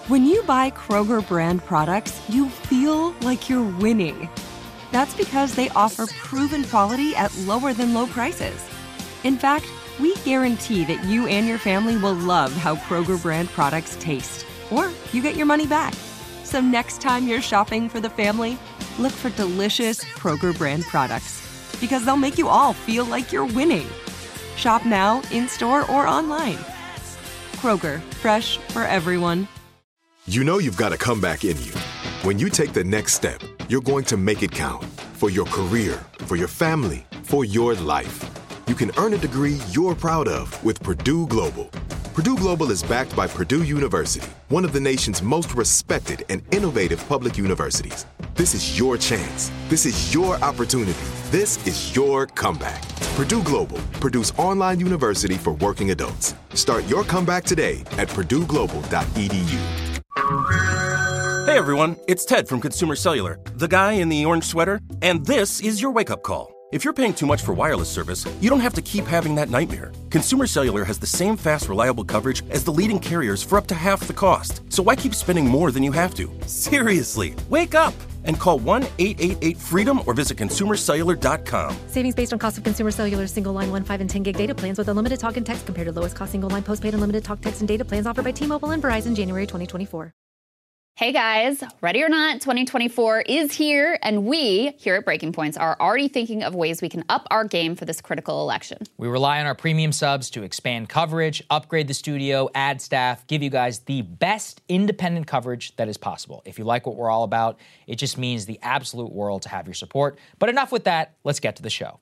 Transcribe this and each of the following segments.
When you buy Kroger brand products, you feel like you're winning. That's because they offer proven quality at lower than low prices. In fact, we guarantee that you and your family will love how Kroger brand products taste, or you get your money back. So next time you're shopping for the family, look for delicious Kroger brand products, because they'll make you all feel like you're winning. Shop now, in-store, or online. Kroger, fresh for everyone. You know you've got a comeback in you. When you take the next step, you're going to make it count for your career, for your family, for your life. You can earn a degree you're proud of with Purdue Global. Purdue Global is backed by Purdue University, one of the nation's most respected and innovative public universities. This is your chance. This is your opportunity. This is your comeback. Purdue Global, Purdue's online university for working adults. Start your comeback today at purdueglobal.edu. Hey everyone, it's Ted from Consumer Cellular, the guy in the orange sweater, and this is your wake-up call. If you're paying too much for wireless service, you don't have to keep having that nightmare. Consumer Cellular has the same fast, reliable coverage as the leading carriers for up to half the cost. So why keep spending more than you have to? Seriously, wake up and call 1-888-FREEDOM or visit consumercellular.com. Savings based on cost of Consumer Cellular single line 1, 5, and 10 gig data plans with unlimited talk and text compared to lowest cost single line postpaid unlimited talk, text, and data plans offered by T-Mobile and Verizon January 2024. Hey guys, ready or not, 2024 is here, and we here at Breaking Points are already thinking of ways we can up our game for this critical election. We rely on our premium subs to expand coverage, upgrade the studio, add staff, give you guys the best independent coverage that is possible. If you like what we're all about, it just means the absolute world to have your support. But enough with that, let's get to the show.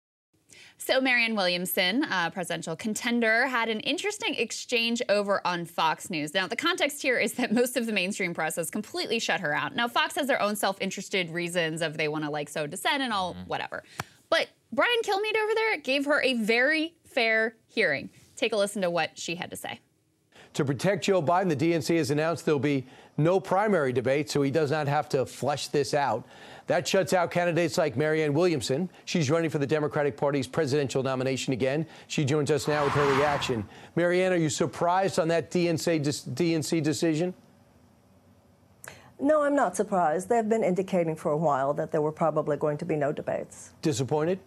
So Marianne Williamson, presidential contender, had an interesting exchange over on Fox News. Now, the context here is that most of the mainstream press has completely shut her out. Now, Fox has their own self-interested reasons of they want to sow dissent and all whatever. But Brian Kilmeade over there gave her a very fair hearing. Take a listen to what she had to say. To protect Joe Biden, the DNC has announced there'll be no primary debate, so he does not have to flesh this out. That shuts out candidates like Marianne Williamson. She's running for the Democratic Party's presidential nomination again. She joins us now with her reaction. Marianne, are you surprised on that DNC decision? No, I'm not surprised. They've been indicating for a while that there were probably going to be no debates. Disappointed?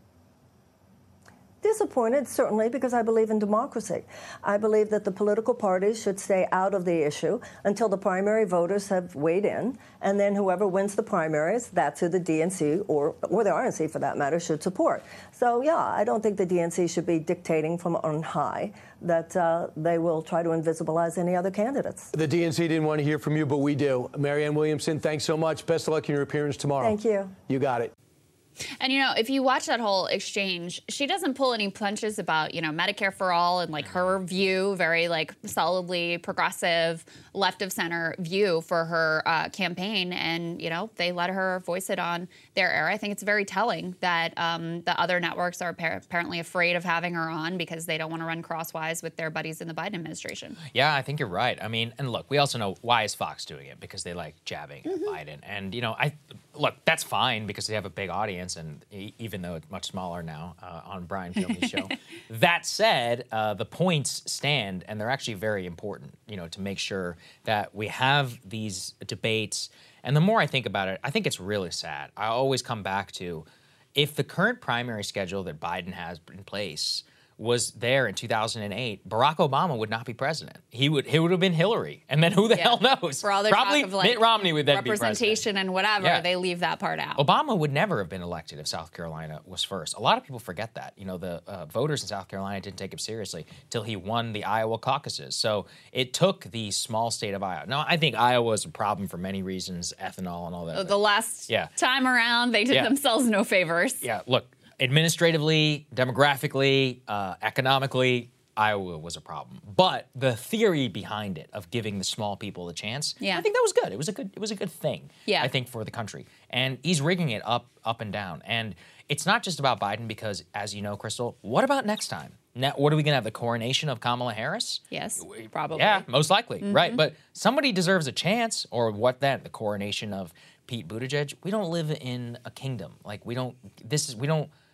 Disappointed, certainly, because I believe in democracy. I believe that the political parties should stay out of the issue until the primary voters have weighed in, and then whoever wins the primaries, that's who the DNC or the RNC, for that matter, should support. So, yeah, I don't think the DNC should be dictating from on high that they will try to invisibilize any other candidates. The DNC didn't want to hear from you, but we do. Marianne Williamson, thanks so much. Best of luck in your appearance tomorrow. Thank you. You got it. And, if you watch that whole exchange, she doesn't pull any punches about, Medicare for all and, her view, very, solidly progressive, left-of-center view for her campaign. And, they let her voice it on their air. I think it's very telling that the other networks are apparently afraid of having her on because they don't want to run crosswise with their buddies in the Biden administration. Yeah, I think you're right. I mean, and look, we also know why is Fox doing it? Because they like jabbing at Biden. And, look, that's fine because they have a big audience. And even though it's much smaller now on Brian Kilmeade's show. That said, the points stand, and they're actually very important, to make sure that we have these debates. And the more I think about it, I think it's really sad. I always come back to if the current primary schedule that Biden has in place was there in 2008, Barack Obama would not be president. He would have been Hillary. And then who the hell knows? For all their Probably talk of Mitt Romney would then be president. Representation and whatever, they leave that part out. Obama would never have been elected if South Carolina was first. A lot of people forget that. The voters in South Carolina didn't take him seriously till he won the Iowa caucuses. So it took the small state of Iowa. Now, I think Iowa is a problem for many reasons, ethanol and all that. The last time around, they did themselves no favors. Yeah, look. Administratively, demographically, economically, Iowa was a problem. But the theory behind it of giving the small people a chance, I think that was good. It was a good thing, I think, for the country. And he's rigging it up and down. And it's not just about Biden because, as you know, Crystal, what about next time? Now, what are we going to have, the coronation of Kamala Harris? Yes, probably. Yeah, most likely, right? But somebody deserves a chance, or what then? The coronation of Pete Buttigieg? We don't live in a kingdom.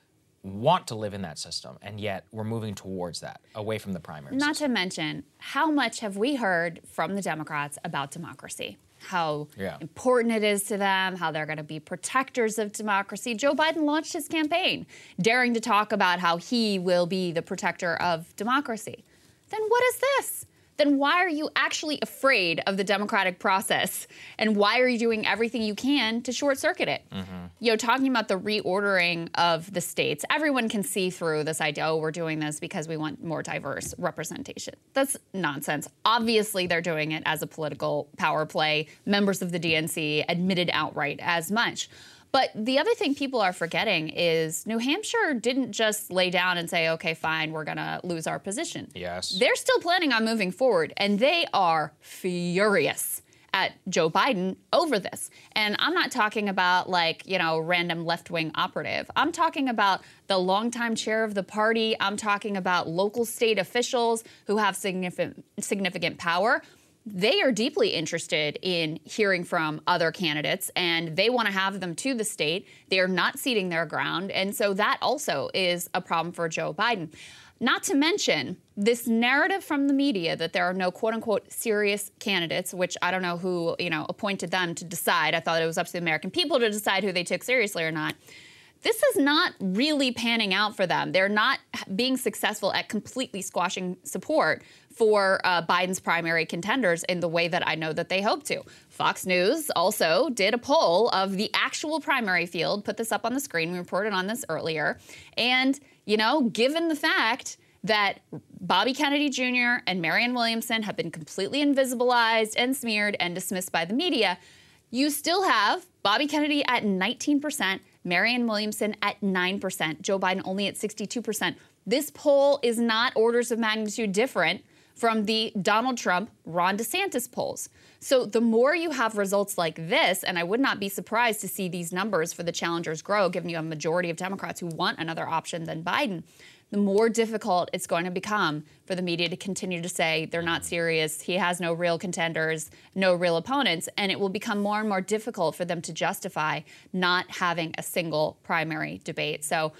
want to live in that system, and yet we're moving towards that, away from the primary Not system. to mention, how much have we heard from the Democrats about democracy? How important it is to them, how they're going to be protectors of democracy. Joe Biden launched his campaign daring to talk about how he will be the protector of democracy. Then what is this? Then why are you actually afraid of the democratic process? And why are you doing everything you can to short-circuit it? You know, talking about the reordering of the states, everyone can see through this idea, oh, we're doing this because we want more diverse representation. That's nonsense. Obviously, they're doing it as a political power play. Members of the DNC admitted outright as much. But the other thing people are forgetting is New Hampshire didn't just lay down and say, okay, fine, we're going to lose our position. Yes. They're still planning on moving forward, and they are furious at Joe Biden over this. And I'm not talking about, like, you know, random left-wing operative. I'm talking about the longtime chair of the party. I'm talking about local state officials who have significant power. They are deeply interested in hearing from other candidates, and they want to have them to the state. They are not ceding their ground, and so that also is a problem for Joe Biden. Not to mention this narrative from the media that there are no quote-unquote serious candidates, which I don't know who, you know, appointed them to decide. I thought it was up to the American people to decide who they took seriously or not. This is not really panning out for them. They're not being successful at completely squashing support for Biden's primary contenders in the way that I know that they hope to. Fox News also did a poll of the actual primary field, put this up on the screen, we reported on this earlier, and, you know, given the fact that Bobby Kennedy Jr. and Marianne Williamson have been completely invisibilized and smeared and dismissed by the media, you still have Bobby Kennedy at 19%, Marianne Williamson at 9%, Joe Biden only at 62%. This poll is not orders of magnitude different from the Donald Trump, Ron DeSantis polls. So the more you have results like this, and I would not be surprised to see these numbers for the challengers grow, given you have a majority of Democrats who want another option than Biden, the more difficult it's going to become for the media to continue to say they're not serious, he has no real contenders, no real opponents, and it will become more and more difficult for them to justify not having a single primary debate. So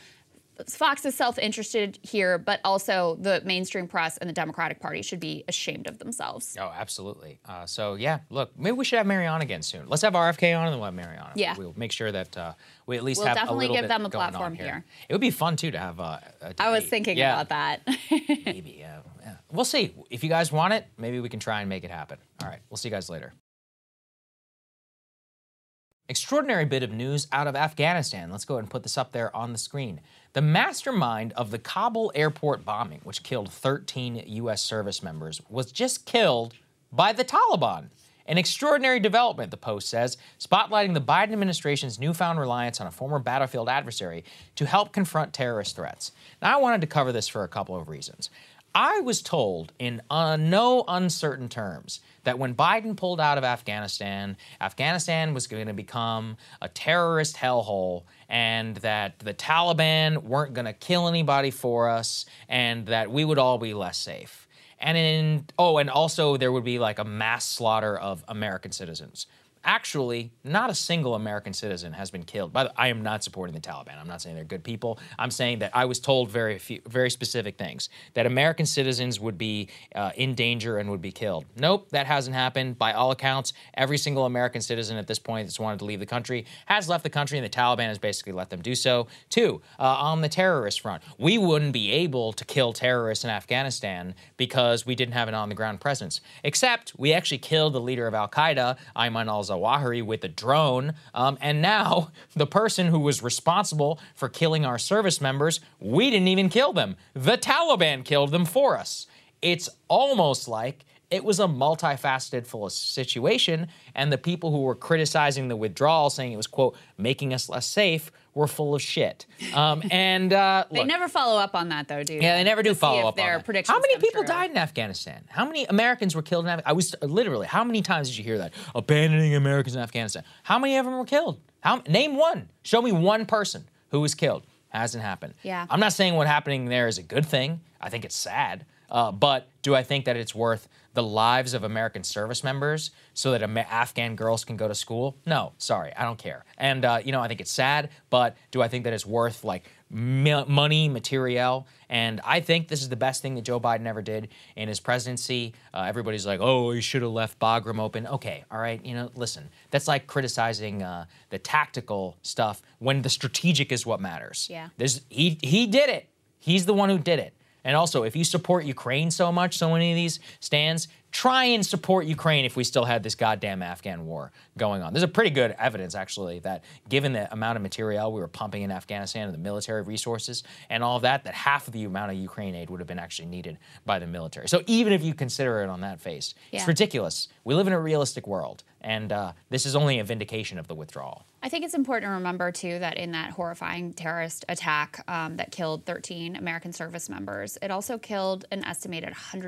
Fox is self-interested here, but also the mainstream press and the Democratic Party should be ashamed of themselves. Oh, absolutely. So, yeah, look, maybe we should have Mary on again soon. Let's have RFK on and then we'll have Mary on. Yeah. We'll make sure that we at least We'll have a definitely little give bit them a going on platform here. It would be fun, too, to have a debate. I was thinking about that. Maybe, yeah. We'll see. If you guys want it, maybe we can try and make it happen. All right, we'll see you guys later. Extraordinary bit of news out of Afghanistan. Let's go ahead and put this up there on the screen. The mastermind of the Kabul airport bombing, which killed 13 U.S. service members, was just killed by the Taliban. An extraordinary development, the Post says, spotlighting the Biden administration's newfound reliance on a former battlefield adversary to help confront terrorist threats. Now, I wanted to cover this for a couple of reasons. I was told in no uncertain terms that when Biden pulled out of Afghanistan, Afghanistan was going to become a terrorist hellhole, and that the Taliban weren't going to kill anybody for us, and that we would all be less safe. And also there would be like a mass slaughter of American citizens. Actually, not a single American citizen has been killed. I am not supporting the Taliban. I'm not saying they're good people. I'm saying that I was told very specific things, that American citizens would be in danger and would be killed. Nope, that hasn't happened. By all accounts, every single American citizen at this point that's wanted to leave the country has left the country, and the Taliban has basically let them do so. Two, on the terrorist front, we wouldn't be able to kill terrorists in Afghanistan because we didn't have an on-the-ground presence. Except we actually killed the leader of al-Qaeda, Ayman al-Zawahiri, with a drone, and now the person who was responsible for killing our service members, we didn't even kill them. The Taliban killed them for us. It's almost like it was a multifaceted full situation, and the people who were criticizing the withdrawal, saying it was, quote, making us less safe, were full of shit. Look, they never follow up on that, though, do they? Yeah, they never do follow up on that. How many people died in Afghanistan? How many Americans were killed in Afghanistan? I was literally, how many times did you hear that? Abandoning Americans in Afghanistan. How many of them were killed? Name one. Show me one person who was killed. Hasn't happened. Yeah. I'm not saying what's happening there is a good thing. I think it's sad. But do I think that it's worth the lives of American service members so that Afghan girls can go to school? No, sorry, I don't care. And, I think it's sad, but do I think that it's worth, like, money, materiel. And I think this is the best thing that Joe Biden ever did in his presidency. Everybody's like, oh, he should have left Bagram open. Okay, all right, listen, that's like criticizing the tactical stuff when the strategic is what matters. Yeah. He did it. He's the one who did it. And also, if you support Ukraine so much, so many of these stands, try and support Ukraine if we still had this goddamn Afghan war going on. There's a pretty good evidence, actually, that given the amount of material we were pumping in Afghanistan and the military resources and all of that, that half of the amount of Ukraine aid would have been actually needed by the military. So even if you consider it on that face, it's ridiculous. We live in a realistic world, and this is only a vindication of the withdrawal. I think it's important to remember, too, that in that horrifying terrorist attack that killed 13 American service members, it also killed an estimated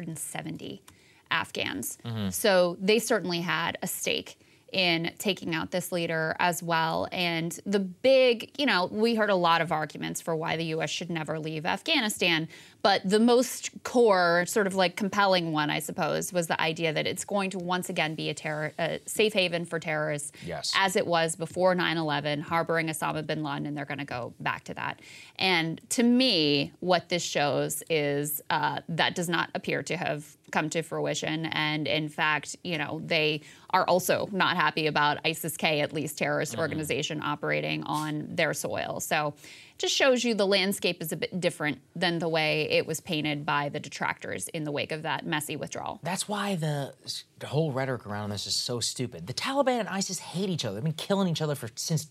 170 Afghans. So they certainly had a stake in taking out this leader as well. And the big, we heard a lot of arguments for why the U.S. should never leave Afghanistan. But the most core, sort of like compelling one, I suppose, was the idea that it's going to once again be a safe haven for terrorists, as it was before 9/11, harboring Osama bin Laden, and they're going to go back to that. And to me, what this shows is that does not appear to have come to fruition. And in fact, they are also not happy about ISIS-K, at least terrorist organization operating on their soil. So it just shows you the landscape is a bit different than the way it was painted by the detractors in the wake of that messy withdrawal. That's why the whole rhetoric around this is so stupid. The Taliban and ISIS hate each other. They've been killing each other since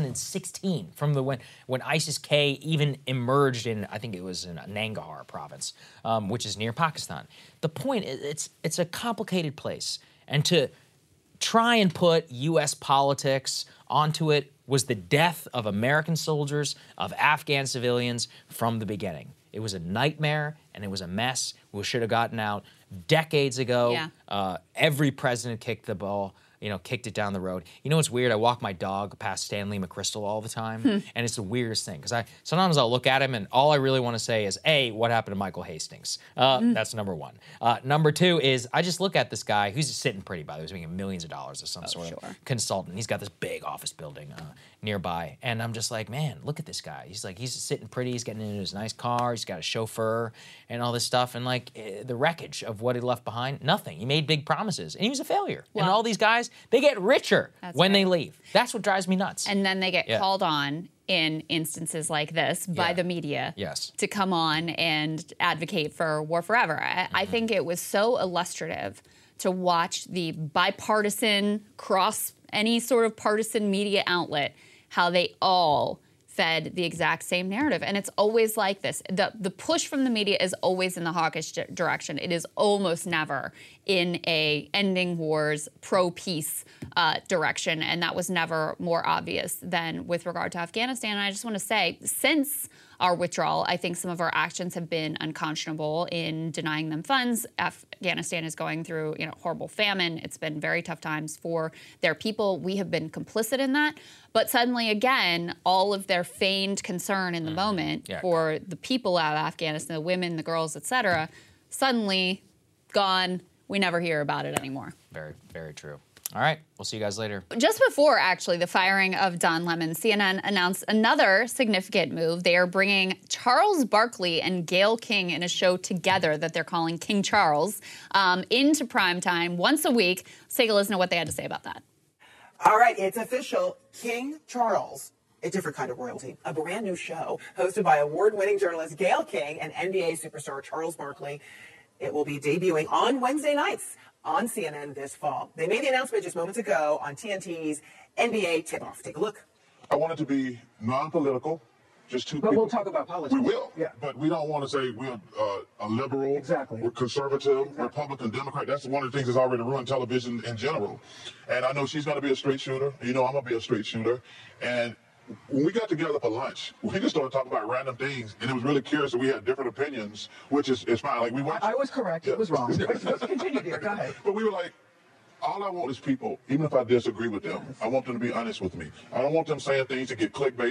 2016, from when ISIS-K even emerged in, I think it was in Nangarhar province, which is near Pakistan. The point is, it's a complicated place, and to try and put U.S. politics onto it was the death of American soldiers, of Afghan civilians from the beginning. It was a nightmare, and it was a mess. We should have gotten out decades ago. Every president kicked the ball, kicked it down the road. What's weird? I walk my dog past Stanley McChrystal all the time, and it's the weirdest thing, because sometimes I'll look at him, and all I really want to say is, A, what happened to Michael Hastings? That's number one. Number two is, I just look at this guy, who's sitting pretty, by the way, he's making millions of dollars as some sort of consultant. He's got this big office building nearby, and I'm just like, man, look at this guy. He's sitting pretty, he's getting into his nice car, he's got a chauffeur, and all this stuff, and the wreckage of what he left behind, nothing. He made big promises, and he was a failure. Well, and all these guys, they get richer when they leave. That's what drives me nuts. And then they get called on in instances like this by the media to come on and advocate for war forever. I think it was so illustrative to watch the bipartisan, cross any sort of partisan media outlet, how they all fed the exact same narrative. And it's always like this. The push from the media is always in the hawkish direction. It is almost never in a ending wars, pro-peace direction. And that was never more obvious than with regard to Afghanistan. And I just want to say, since our withdrawal, I think some of our actions have been unconscionable in denying them funds. Afghanistan is going through, horrible famine. It's been very tough times for their people. We have been complicit in that. But suddenly, again, all of their feigned concern in the moment for the people of Afghanistan, the women, the girls, et cetera, suddenly gone. We never hear about it anymore. Very, very true. All right, we'll see you guys later. Just before, actually, the firing of Don Lemon, CNN announced another significant move. They are bringing Charles Barkley and Gayle King in a show together that they're calling King Charles into primetime once a week. Let's take a listen to what they had to say about that. All right, it's official. King Charles, a different kind of royalty, a brand new show hosted by award-winning journalist Gayle King and NBA superstar Charles Barkley. It will be debuting on Wednesday nights on CNN this fall. They made the announcement just moments ago on TNT's NBA Tip-Off. Take a look. I want it to be non-political, just two people. But we'll talk about politics. We will, but we don't want to say we're a liberal, we're conservative, Republican, Democrat. That's one of the things that's already ruined television in general. And I know she's going to be a straight shooter. I'm going to be a straight shooter. And when we got together for lunch, we just started talking about random things, and it was really curious that we had different opinions, which is fine. Like we watched. I was correct. It was wrong. Let's continue, dear. Go ahead. But we were like, all I want is people, even if I disagree with them, I want them to be honest with me. I don't want them saying things to get clickbait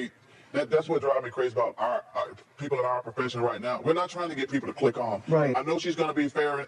That's what drives me crazy about our people in our profession right now. We're not trying to get people to click on. Right. I know she's going to be fair.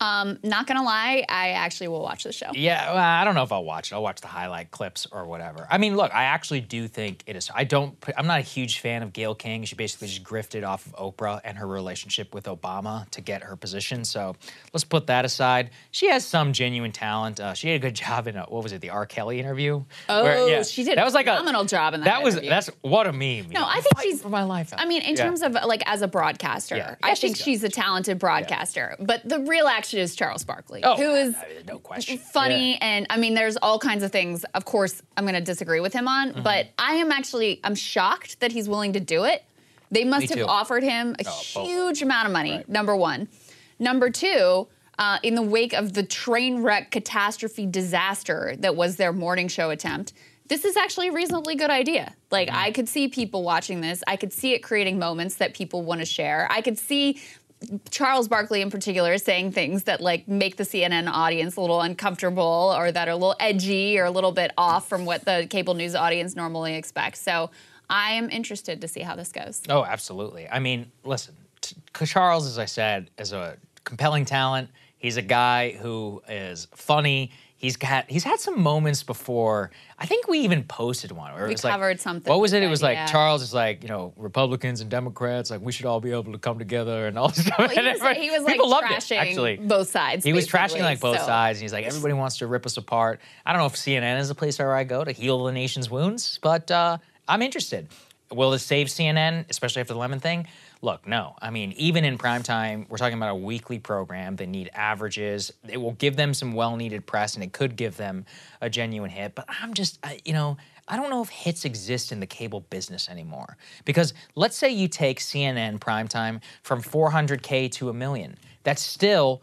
Not gonna lie, I actually will watch the show. Yeah, well, I don't know if I'll watch it. I'll watch the highlight clips or whatever. I mean, look, I actually do think it is. I'm not a huge fan of Gayle King. She basically just grifted off of Oprah and her relationship with Obama to get her position. So let's put that aside. She has some genuine talent. She did a good job in what was it, the R. Kelly interview? Oh, she did a phenomenal job in that interview. That's what a meme. No, I think she's for my life. I mean, in terms of like as a broadcaster, I think she's a talented broadcaster. But the real action is Charles Barkley, who is no question funny, and I mean, there's all kinds of things. Of course, I'm going to disagree with him on, but I'm shocked that he's willing to do it. They must have offered him a huge amount of money. Right. Number one, number two. In the wake of the train wreck catastrophe disaster that was their morning show attempt, this is actually a reasonably good idea. Like, I could see people watching this. I could see it creating moments that people want to share. I could see Charles Barkley in particular saying things that, like, make the CNN audience a little uncomfortable or that are a little edgy or a little bit off from what the cable news audience normally expects. So I am interested to see how this goes. Oh, absolutely. I mean, listen, Charles, as I said, is a compelling talent. He's a guy who is funny. He's had some moments before. I think we even posted one. Where we covered something. What was it? It was like Charles is like, Republicans and Democrats, like we should all be able to come together and all this stuff. Well, he was like trashing both sides. He was trashing like both sides, and he's like, everybody wants to rip us apart. I don't know if CNN is a place where I go to heal the nation's wounds, but I'm interested. Will this save CNN, especially after the Lemon thing? Look, no. I mean, even in primetime, we're talking about a weekly program. They need averages. It will give them some well-needed press, and it could give them a genuine hit. But I'm just, I don't know if hits exist in the cable business anymore. Because let's say you take CNN primetime from 400K to 1 million. That's still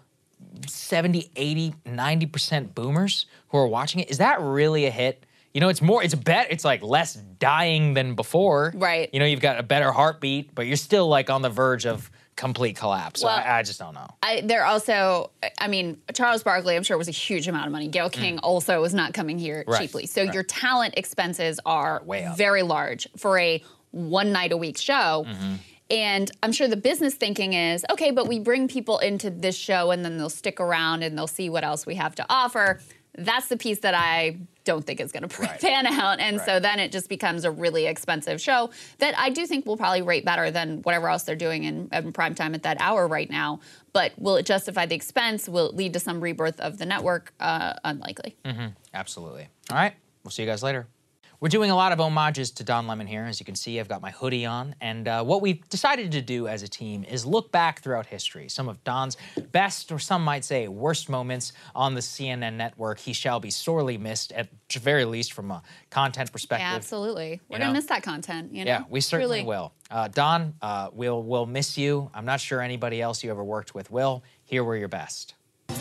70, 80, 90% boomers who are watching it. Is that really a hit? It's like less dying than before. Right. You've got a better heartbeat, but you're still like on the verge of complete collapse. So I just don't know. Charles Barkley, I'm sure, was a huge amount of money. Gayle King also was not coming here cheaply. So your talent expenses are very large for a one-night-a-week show. Mm-hmm. And I'm sure the business thinking is, okay, but we bring people into this show and then they'll stick around and they'll see what else we have to offer. That's the piece that I don't think is going to pan out. And so then it just becomes a really expensive show that I do think will probably rate better than whatever else they're doing in primetime at that hour right now. But will it justify the expense? Will it lead to some rebirth of the network? Unlikely. Mm-hmm. Absolutely. All right. We'll see you guys later. We're doing a lot of homages to Don Lemon here. As you can see, I've got my hoodie on. And what we've decided to do as a team is look back throughout history. Some of Don's best, or some might say worst moments on the CNN network. He shall be sorely missed, at the very least from a content perspective. Yeah, absolutely. We're going to miss that content, Yeah, we certainly will. Don, we'll miss you. I'm not sure anybody else you ever worked with will. Here were your best.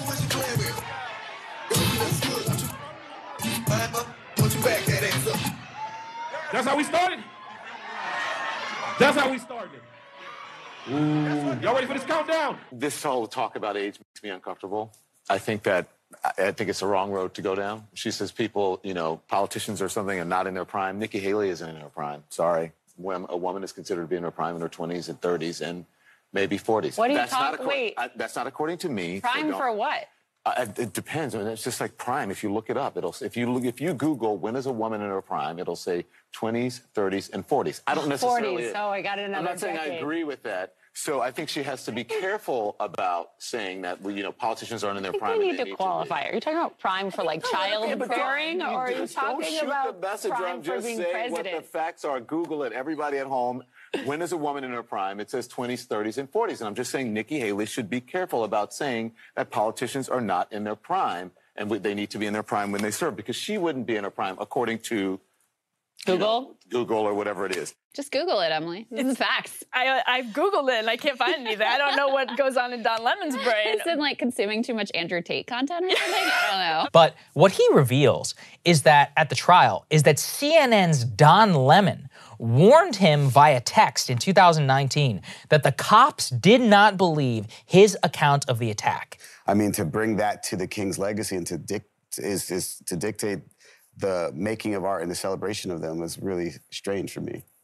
That's how we started. That's how we started. Ooh. Y'all ready for this countdown? This whole talk about age makes me uncomfortable. I think it's the wrong road to go down. She says people, politicians or something are not in their prime. Nikki Haley isn't in her prime. Sorry. When a woman is considered to be in her prime in her 20s and 30s and maybe 40s. What are you talking? Wait. That's not according to me. Prime for what? It depends. I mean, it's just like prime. If you look it up, if you Google when is a woman in her prime, it'll say 20s, 30s, and 40s. I don't necessarily. 40s. Oh, I got another. I'm not saying decade. I agree with that. So I think she has to be careful about saying that politicians aren't in their prime. You need to qualify. Are you talking about prime for like childbearing, or are you talking about prime for being president? What the facts are. Google it. Everybody at home. When is a woman in her prime? It says 20s, 30s, and 40s. And I'm just saying Nikki Haley should be careful about saying that politicians are not in their prime and they need to be in their prime when they serve, because she wouldn't be in her prime according to Google? Google or whatever it is. Just Google it, Emily. This is facts. I've Googled it and I can't find anything. I don't know what goes on in Don Lemon's brain. Is it like consuming too much Andrew Tate content or something? I don't know. But what he reveals is that at the trial is that CNN's Don Lemon warned him via text in 2019 that the cops did not believe his account of the attack. I mean, to bring that to the King's legacy and to dictate the making of art and the celebration of them was really strange for me.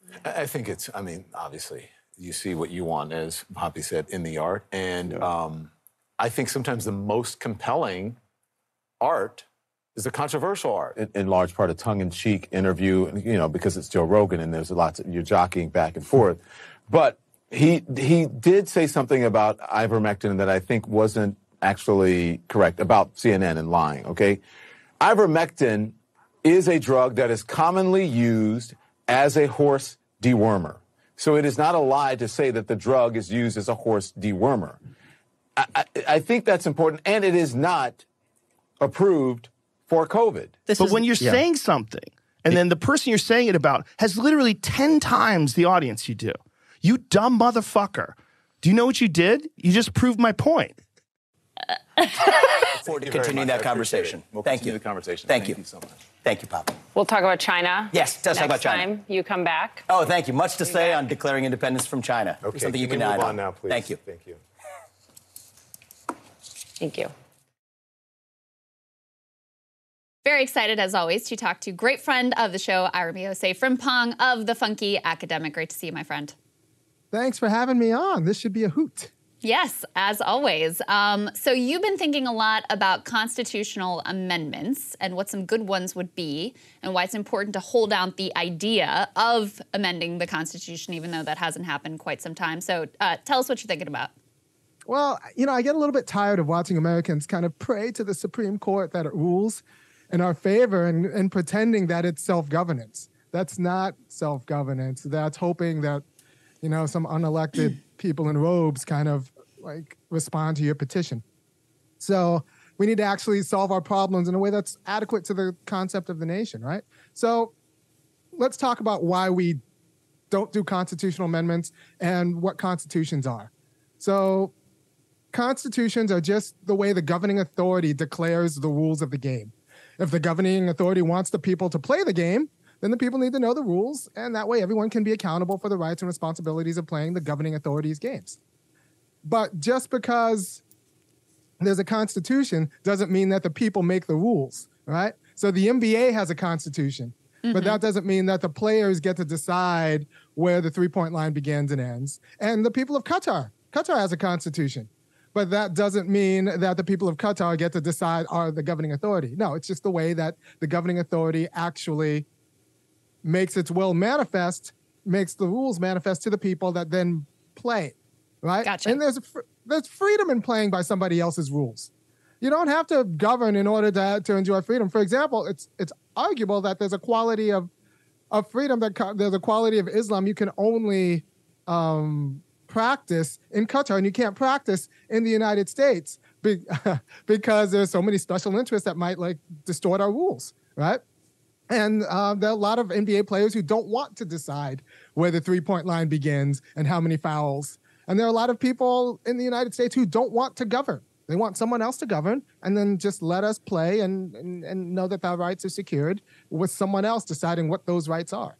I think it's, I mean, obviously, you see what you want, as Poppy said, in the art. And I think sometimes the most compelling art is the controversial art. In large part, a tongue-in-cheek interview, you know, because it's Joe Rogan and there's lots of, you're jockeying back and forth. But he did say something about ivermectin that I think wasn't actually correct about CNN and lying, okay? Ivermectin is a drug that is commonly used as a horse dewormer. So it is not a lie to say that the drug is used as a horse dewormer. I think that's important, and it is not approved for COVID. But when you're saying something, and then the person you're saying it about has literally 10 times the audience you do, you dumb motherfucker. Do you know what you did? You just proved my point. Look forward to continuing that conversation. We'll Thank continue you. the conversation. Thank you. You so much. Thank you, Pop. We'll talk about China. Yes, let's talk about China. Next time you come back. Oh, thank you. Much to say on declaring independence from China. Okay, Something you can can we move add on now, please? Thank you. Thank you. Thank you. Very excited, as always, to talk to great friend of the show, Irami Osei Frimpong of The Funky Academic. Great to see you, my friend. Thanks for having me on. This should be a hoot. Yes, as always. So you've been thinking a lot about constitutional amendments and what some good ones would be and why it's important to hold out the idea of amending the Constitution, even though that hasn't happened quite some time. So tell us what you're thinking about. Well, you know, I get a little bit tired of watching Americans kind of pray to the Supreme Court that it rules in our favor and pretending that it's self-governance. That's not self-governance. That's hoping that, you know, some unelected people in robes kind of like respond to your petition. So we need to actually solve our problems in a way that's adequate to the concept of the nation, right? So let's talk about why we don't do constitutional amendments and what constitutions are. So constitutions are just the way the governing authority declares the rules of the game. If the governing authority wants the people to play the game, then the people need to know the rules, and that way everyone can be accountable for the rights and responsibilities of playing the governing authority's games. But just because there's a constitution doesn't mean that the people make the rules, right? So the NBA has a constitution, but that doesn't mean that the players get to decide where the three-point line begins and ends. And the people of Qatar has a constitution, but that doesn't mean that the people of Qatar get to decide are the governing authority. No, it's just the way that the governing authority actually makes its will manifest, makes the rules manifest to the people that then play, right? Gotcha. And there's freedom in playing by somebody else's rules. You don't have to govern in order to enjoy freedom. For example, it's arguable that there's a quality of freedom, there's a quality of Islam you can only practice in Qatar, and you can't practice in the United States because there's so many special interests that might like distort our rules, right? And there are a lot of NBA players who don't want to decide where the three-point line begins and how many fouls. And there are a lot of people in the United States who don't want to govern. They want someone else to govern and then just let us play and know that our rights are secured with someone else deciding what those rights are.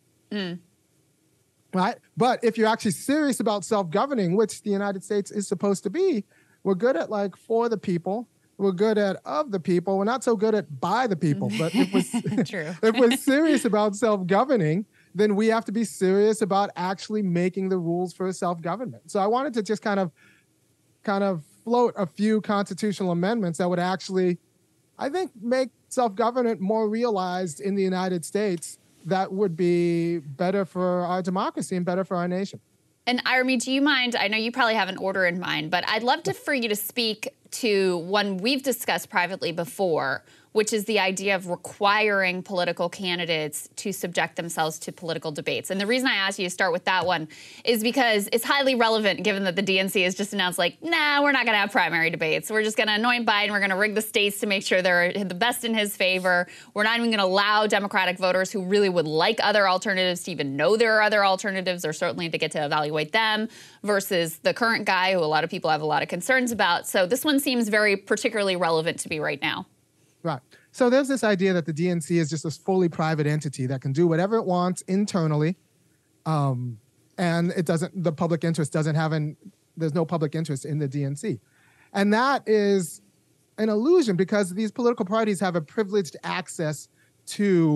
Right? But if you're actually serious about self-governing, which the United States is supposed to be, we're good at like for the people. We're good at of the people. We're not so good at by the people. But if we're serious about self-governing, then we have to be serious about actually making the rules for self-government. So I wanted to just kind of float a few constitutional amendments that would actually, I think, make self-government more realized in the United States. That would be better for our democracy and better for our nation. And Irami, do you mind, I know you probably have an order in mind, but I'd love for you to speak to one we've discussed privately before, which is the idea of requiring political candidates to subject themselves to political debates. And the reason I asked you to start with that one is because it's highly relevant given that the DNC has just announced, like, nah, we're not going to have primary debates. We're just going to anoint Biden. We're going to rig the states to make sure they're the best in his favor. We're not even going to allow Democratic voters who really would like other alternatives to even know there are other alternatives, or certainly to get to evaluate them, versus the current guy who a lot of people have a lot of concerns about. So this one seems very particularly relevant to me right now. Right. So there's this idea that the DNC is just this fully private entity that can do whatever it wants internally. And the public interest there's no public interest in the DNC. And that is an illusion because these political parties have a privileged access to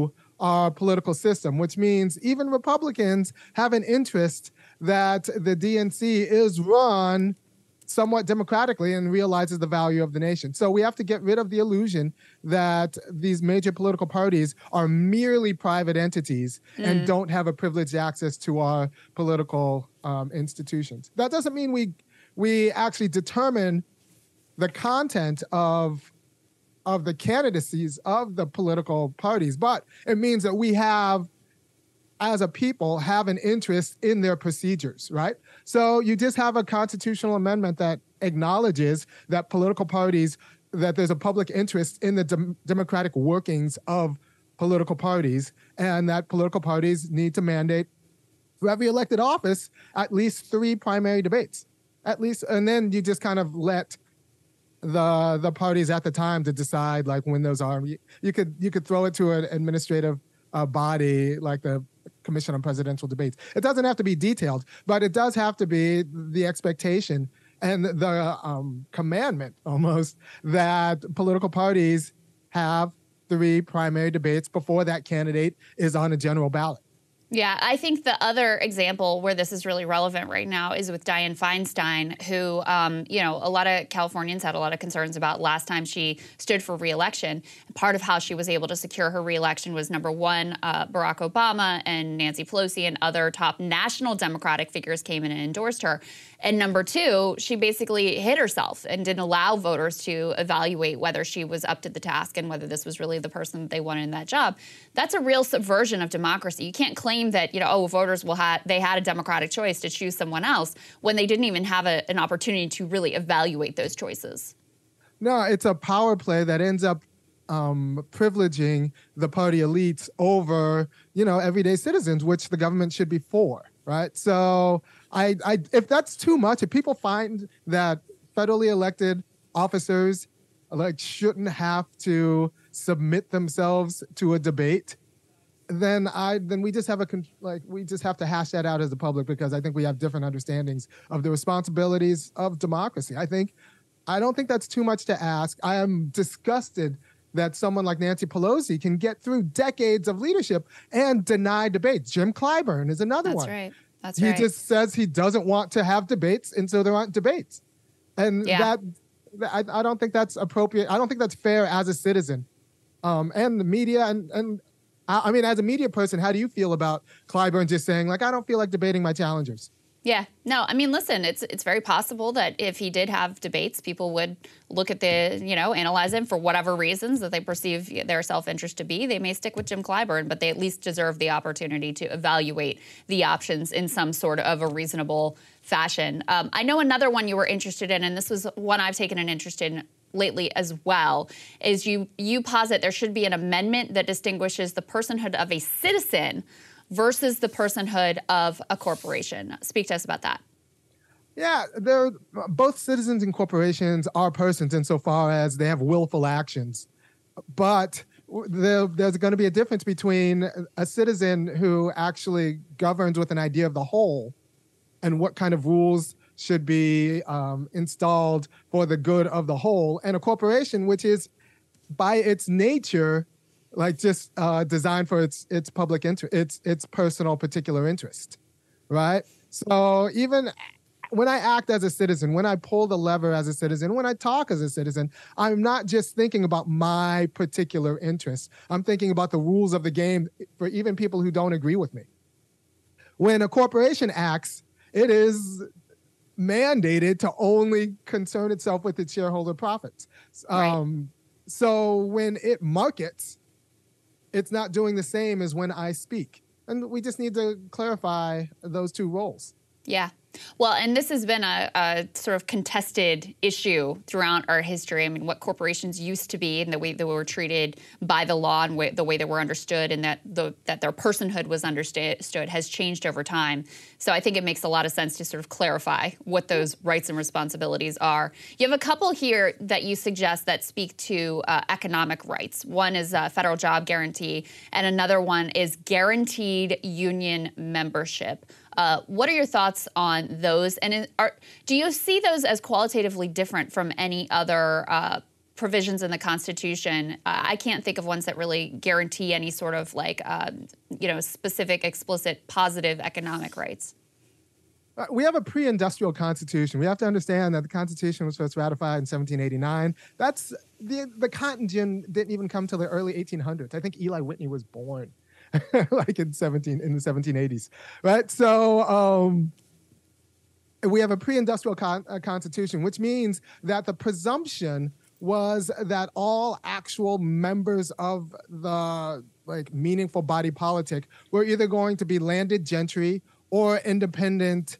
our political system, which means even Republicans have an interest that the DNC is run somewhat democratically and realizes the value of the nation. So we have to get rid of the illusion that these major political parties are merely private entities and don't have a privileged access to our political institutions. That doesn't mean we actually determine the content of the candidacies of the political parties, but it means that we have, as a people, have an interest in their procedures, right? So you just have a constitutional amendment that acknowledges that political parties, that there's a public interest in the democratic workings of political parties, and that political parties need to mandate for every elected office at least 3 primary debates, at least, and then you just kind of let the parties at the time to decide like when those are. You could throw it to an administrative body like the Commission on Presidential Debates. It doesn't have to be detailed, but it does have to be the expectation and the commandment almost that political parties have 3 primary debates before that candidate is on a general ballot. Yeah, I think the other example where this is really relevant right now is with Dianne Feinstein, who, a lot of Californians had a lot of concerns about last time she stood for re-election. Part of how she was able to secure her re-election was, number one, Barack Obama and Nancy Pelosi and other top national Democratic figures came in and endorsed her. And number two, she basically hid herself and didn't allow voters to evaluate whether she was up to the task and whether this was really the person that they wanted in that job. That's a real subversion of democracy. You can't claim that, voters they had a democratic choice to choose someone else when they didn't even have an opportunity to really evaluate those choices. No, it's a power play that ends up privileging the party elites over, everyday citizens, which the government should be for, right? So if that's too much, if people find that federally elected officers shouldn't have to submit themselves to a debate, then we just have to hash that out as the public, because I think we have different understandings of the responsibilities of democracy. I don't think that's too much to ask. I am disgusted that someone like Nancy Pelosi can get through decades of leadership and deny debates. Jim Clyburn is another one. That's right. He just says he doesn't want to have debates, and so there aren't debates. And I don't think that's appropriate. I don't think that's fair as a citizen. And the media, and I mean, as a media person, how do you feel about Clyburn just saying, I don't feel like debating my challengers? Yeah. No, I mean, listen, it's very possible that if he did have debates, people would look at analyze him for whatever reasons that they perceive their self-interest to be. They may stick with Jim Clyburn, but they at least deserve the opportunity to evaluate the options in some sort of a reasonable fashion. I know another one you were interested in, and this was one I've taken an interest in lately as well, is you posit there should be an amendment that distinguishes the personhood of a citizen versus the personhood of a corporation. Speak to us about that. Yeah, both citizens and corporations are persons insofar as they have willful actions. But there's going to be a difference between a citizen who actually governs with an idea of the whole and what kind of rules should be installed for the good of the whole, and a corporation which is, by its nature, designed for its public interest, its personal particular interest, right? So even when I act as a citizen, when I pull the lever as a citizen, when I talk as a citizen, I'm not just thinking about my particular interests. I'm thinking about the rules of the game for even people who don't agree with me. When a corporation acts, it is mandated to only concern itself with its shareholder profits. Right. So when it markets, it's not doing the same as when I speak. And we just need to clarify those two roles. Yeah. Well, and this has been a sort of contested issue throughout our history. I mean, what corporations used to be and the way they were treated by the law and the way they were understood, and that their personhood was understood has changed over time. So I think it makes a lot of sense to sort of clarify what those rights and responsibilities are. You have a couple here that you suggest that speak to economic rights. One is federal job guarantee, and another one is guaranteed union membership. What are your thoughts on those? And do you see those as qualitatively different from any other provisions in the Constitution, I can't think of ones that really guarantee any sort of specific, explicit, positive economic rights. We have a pre-industrial constitution. We have to understand that the Constitution was first ratified in 1789. That's the cotton gin didn't even come till the early 1800s. I think Eli Whitney was born like in the 1780s, right? So we have a pre-industrial constitution, which means that the presumption was that all actual members of the meaningful body politic were either going to be landed gentry or independently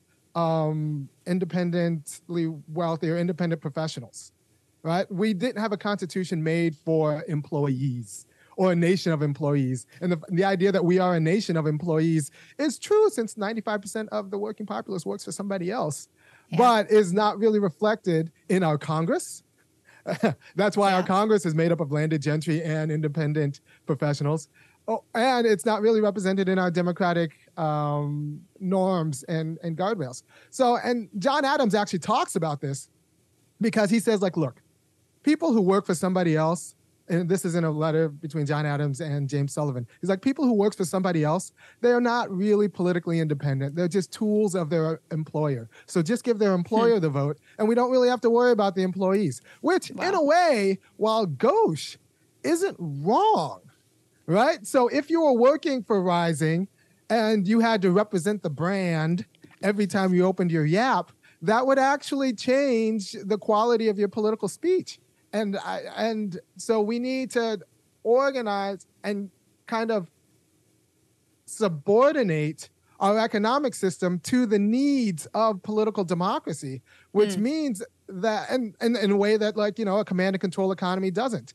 wealthy or independent professionals, right? We didn't have a constitution made for employees or a nation of employees. And the idea that we are a nation of employees is true since 95% of the working populace works for somebody else, but is not really reflected in our Congress. That's why our Congress is made up of landed gentry and independent professionals. Oh, and it's not really represented in our democratic norms and guardrails. So, and John Adams actually talks about this because he says, look, people who work for somebody else, and this is in a letter between John Adams and James Sullivan. He's like, people who work for somebody else, they're not really politically independent. They're just tools of their employer. So just give their employer the vote, and we don't really have to worry about the employees, which in a way, while gauche, isn't wrong. Right? So if you were working for Rising and you had to represent the brand every time you opened your Yap, that would actually change the quality of your political speech. And so we need to organize and kind of subordinate our economic system to the needs of political democracy, which means that, and in a way that a command and control economy doesn't.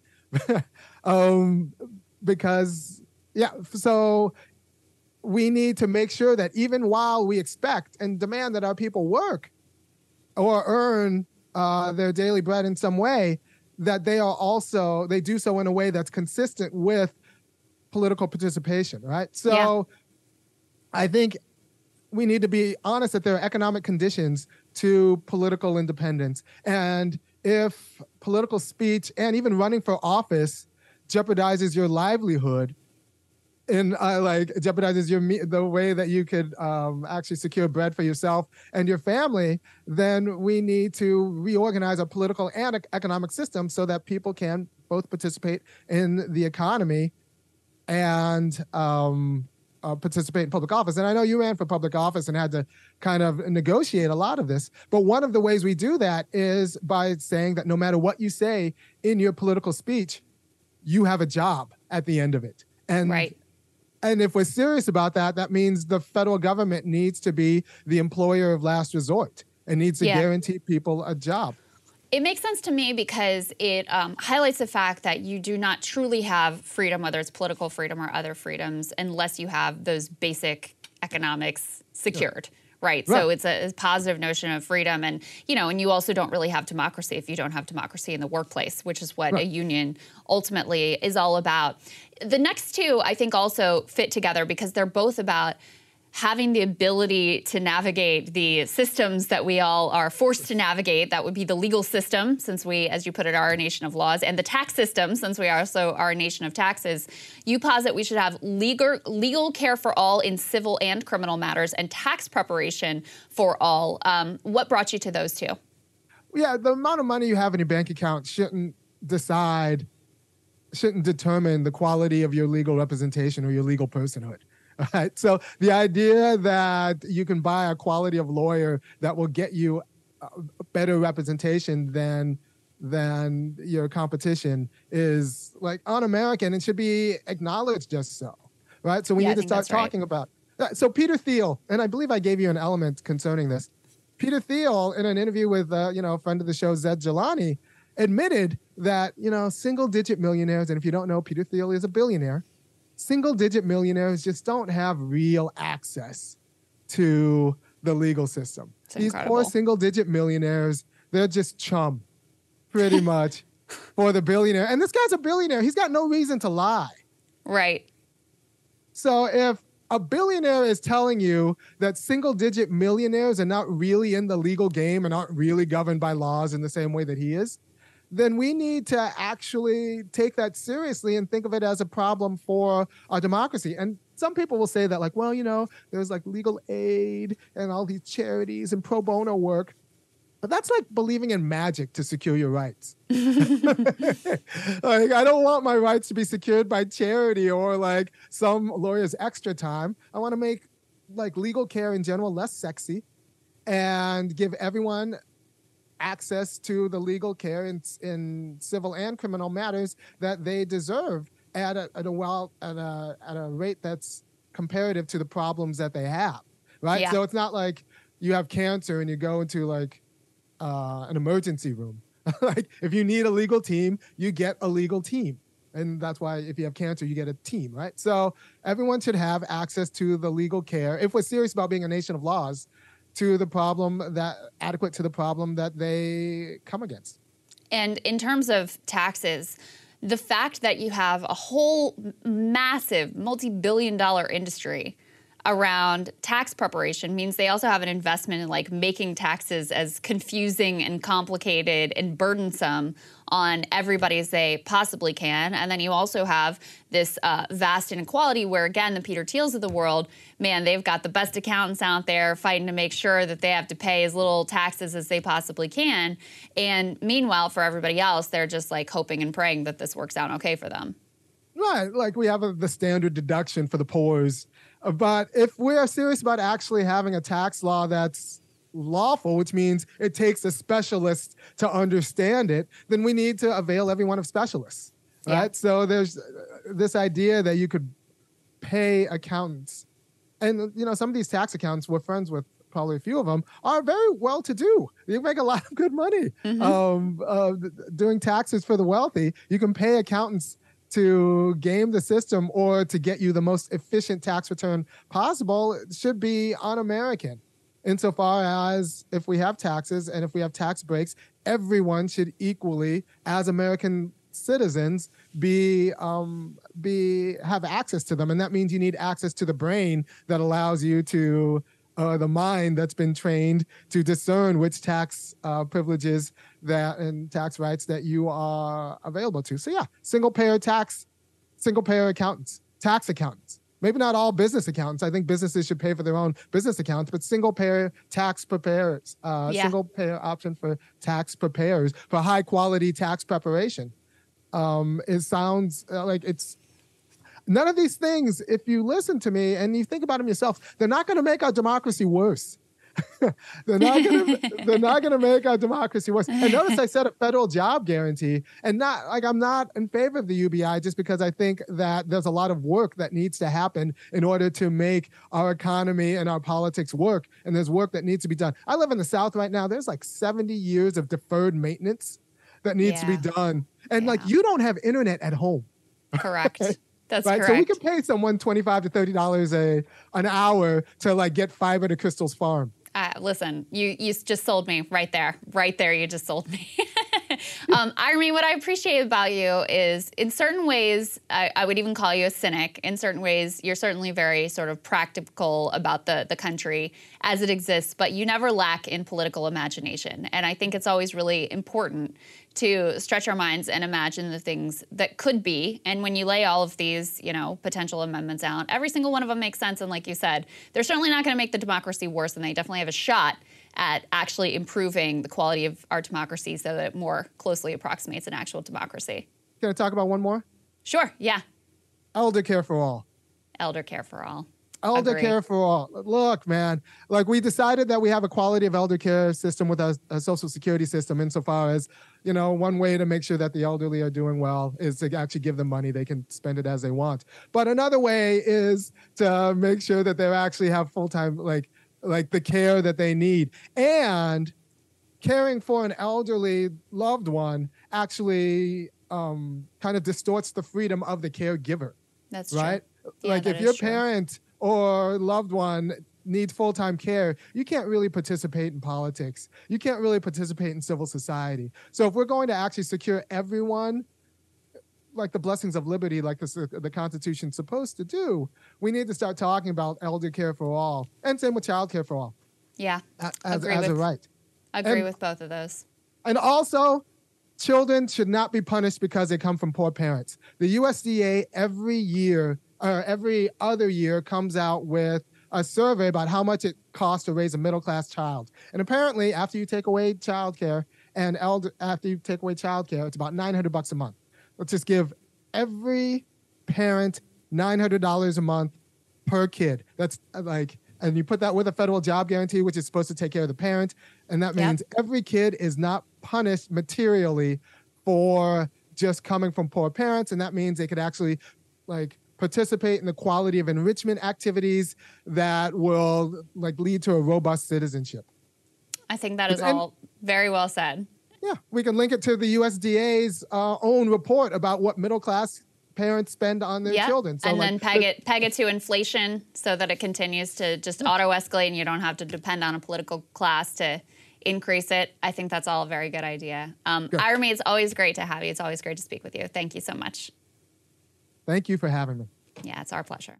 Because, so we need to make sure that even while we expect and demand that our people work or earn their daily bread in some way, that they do so in a way that's consistent with political participation, right? So I think we need to be honest that there are economic conditions to political independence. And if political speech and even running for office jeopardizes your livelihood and jeopardizes the way that you could actually secure bread for yourself and your family, then we need to reorganize our political and economic system so that people can both participate in the economy and participate in public office. And I know you ran for public office and had to kind of negotiate a lot of this, but one of the ways we do that is by saying that no matter what you say in your political speech, you have a job at the end of it. And And if we're serious about that, that means the federal government needs to be the employer of last resort and needs to guarantee people a job. It makes sense to me because it highlights the fact that you do not truly have freedom, whether it's political freedom or other freedoms, unless you have those basic economics secured. Right. So it's a positive notion of freedom. And, and you also don't really have democracy if you don't have democracy in the workplace, which is what a union ultimately is all about. The next two, I think, also fit together because they're both about having the ability to navigate the systems that we all are forced to navigate. That would be the legal system, since we, as you put it, are a nation of laws, and the tax system, since we also are a nation of taxes. You posit we should have legal care for all in civil and criminal matters and tax preparation for all. What brought you to those two? Yeah, the amount of money you have in your bank account shouldn't determine the quality of your legal representation or your legal personhood. Right. So the idea that you can buy a quality of lawyer that will get you better representation than your competition is un-American and should be acknowledged just so. Right. So we need to start talking about. So Peter Thiel, and I believe I gave you an element concerning this. Peter Thiel, in an interview with a friend of the show, Zed Jelani, admitted that single-digit millionaires, and if you don't know, Peter Thiel is a billionaire. Single-digit millionaires just don't have real access to the legal system. These poor single-digit millionaires, they're just chum, pretty much, for the billionaire. And this guy's a billionaire. He's got no reason to lie. Right. So if a billionaire is telling you that single-digit millionaires are not really in the legal game and aren't really governed by laws in the same way that he is, then we need to actually take that seriously and think of it as a problem for our democracy. And some people will say that, like, well, there's like legal aid and all these charities and pro bono work. But that's like believing in magic to secure your rights. Like, I don't want my rights to be secured by charity or like some lawyer's extra time. I want to make like legal care in general less sexy and give everyone access to the legal care in civil and criminal matters that they deserve at a rate that's comparative to the problems that they have, right? Yeah. So it's not like you have cancer and you go into like an emergency room. Like, if you need a legal team, you get a legal team. And that's why if you have cancer, you get a team, right? So everyone should have access to the legal care, if we're serious about being a nation of laws, to the problem adequate to the problem that they come against. And in terms of taxes, the fact that you have a whole massive multi-billion-dollar industry around tax preparation means they also have an investment in like making taxes as confusing and complicated and burdensome on everybody as they possibly can. And then you also have this vast inequality where, again, the Peter Thiels of the world, man, they've got the best accountants out there fighting to make sure that they have to pay as little taxes as they possibly can. And meanwhile, for everybody else, they're just like hoping and praying that this works out okay for them. Right, like we have the standard deduction for the poors. But if we are serious about actually having a tax law that's lawful, which means it takes a specialist to understand it, then we need to avail everyone of specialists, right? Yeah. So there's this idea that you could pay accountants. And, some of these tax accountants, we're friends with probably a few of them, are very well-to-do. They make a lot of good money doing taxes for the wealthy. You can pay accountants to game the system or to get you the most efficient tax return possible. It should be un-American. Insofar as if we have taxes and if we have tax breaks, everyone should equally, as American citizens, have access to them. And that means you need access to the brain that allows you to, the mind that's been trained to discern which tax privileges and tax rights that you are available to. So yeah, single payer accountants, tax accountants. Maybe not all business accountants. I think businesses should pay for their own business accounts, but single payer tax preparers, single payer option for tax preparers for high quality tax preparation. It sounds like it's none of these things. If you listen to me and you think about them yourself, they're not going to make our democracy worse. They're not going to make our democracy worse. And notice I said a federal job guarantee, and I'm not in favor of the UBI just because I think that there's a lot of work that needs to happen in order to make our economy and our politics work. And there's work that needs to be done. I live in the South right now. There's like 70 years of deferred maintenance that needs to be done. And like, you don't have internet at home. Correct. Okay? That's right. Correct. So we can pay someone $25 to $30 an hour to like get fiber to Crystal's farm. Listen, you just sold me right there. Right there, you just sold me. Irene, what I appreciate about you is in certain ways, I would even call you a cynic. In certain ways, you're certainly very sort of practical about the country as it exists, but you never lack in political imagination. And I think it's always really important to stretch our minds and imagine the things that could be. And when you lay all of these, potential amendments out, every single one of them makes sense. And like you said, they're certainly not going to make the democracy worse, and they definitely have a shot at actually improving the quality of our democracy so that it more closely approximates an actual democracy. Can I talk about one more? Sure, yeah. Elder care for all. Elder care for all. Elder care for all. Look, man, like we decided that we have a quality of elder care system with a social security system insofar as, one way to make sure that the elderly are doing well is to actually give them money. They can spend it as they want. But another way is to make sure that they actually have full-time, like the care that they need. And caring for an elderly loved one actually kind of distorts the freedom of the caregiver. That's right? True. Yeah, like if your parent or loved one needs full-time care, you can't really participate in politics. You can't really participate in civil society. So if we're going to actually secure everyone, like the blessings of liberty, like the Constitution's supposed to do, we need to start talking about elder care for all, and same with child care for all. Yeah, as a right. Agree with both of those. And also, children should not be punished because they come from poor parents. The USDA every other year comes out with a survey about how much it costs to raise a middle-class child. And apparently, after you take away childcare it's about $900 a month. Let's just give every parent $900 a month per kid. That's like, and you put that with a federal job guarantee, which is supposed to take care of the parent. And that means every kid is not punished materially for just coming from poor parents. And that means they could actually like participate in the quality of enrichment activities that will like lead to a robust citizenship. I think that is all very well said. Yeah, we can link it to the USDA's own report about what middle-class parents spend on their children. So and then peg it to inflation so that it continues to just auto-escalate and you don't have to depend on a political class to increase it. I think that's all a very good idea. Irami, it's always great to have you. It's always great to speak with you. Thank you so much. Thank you for having me. Yeah, it's our pleasure.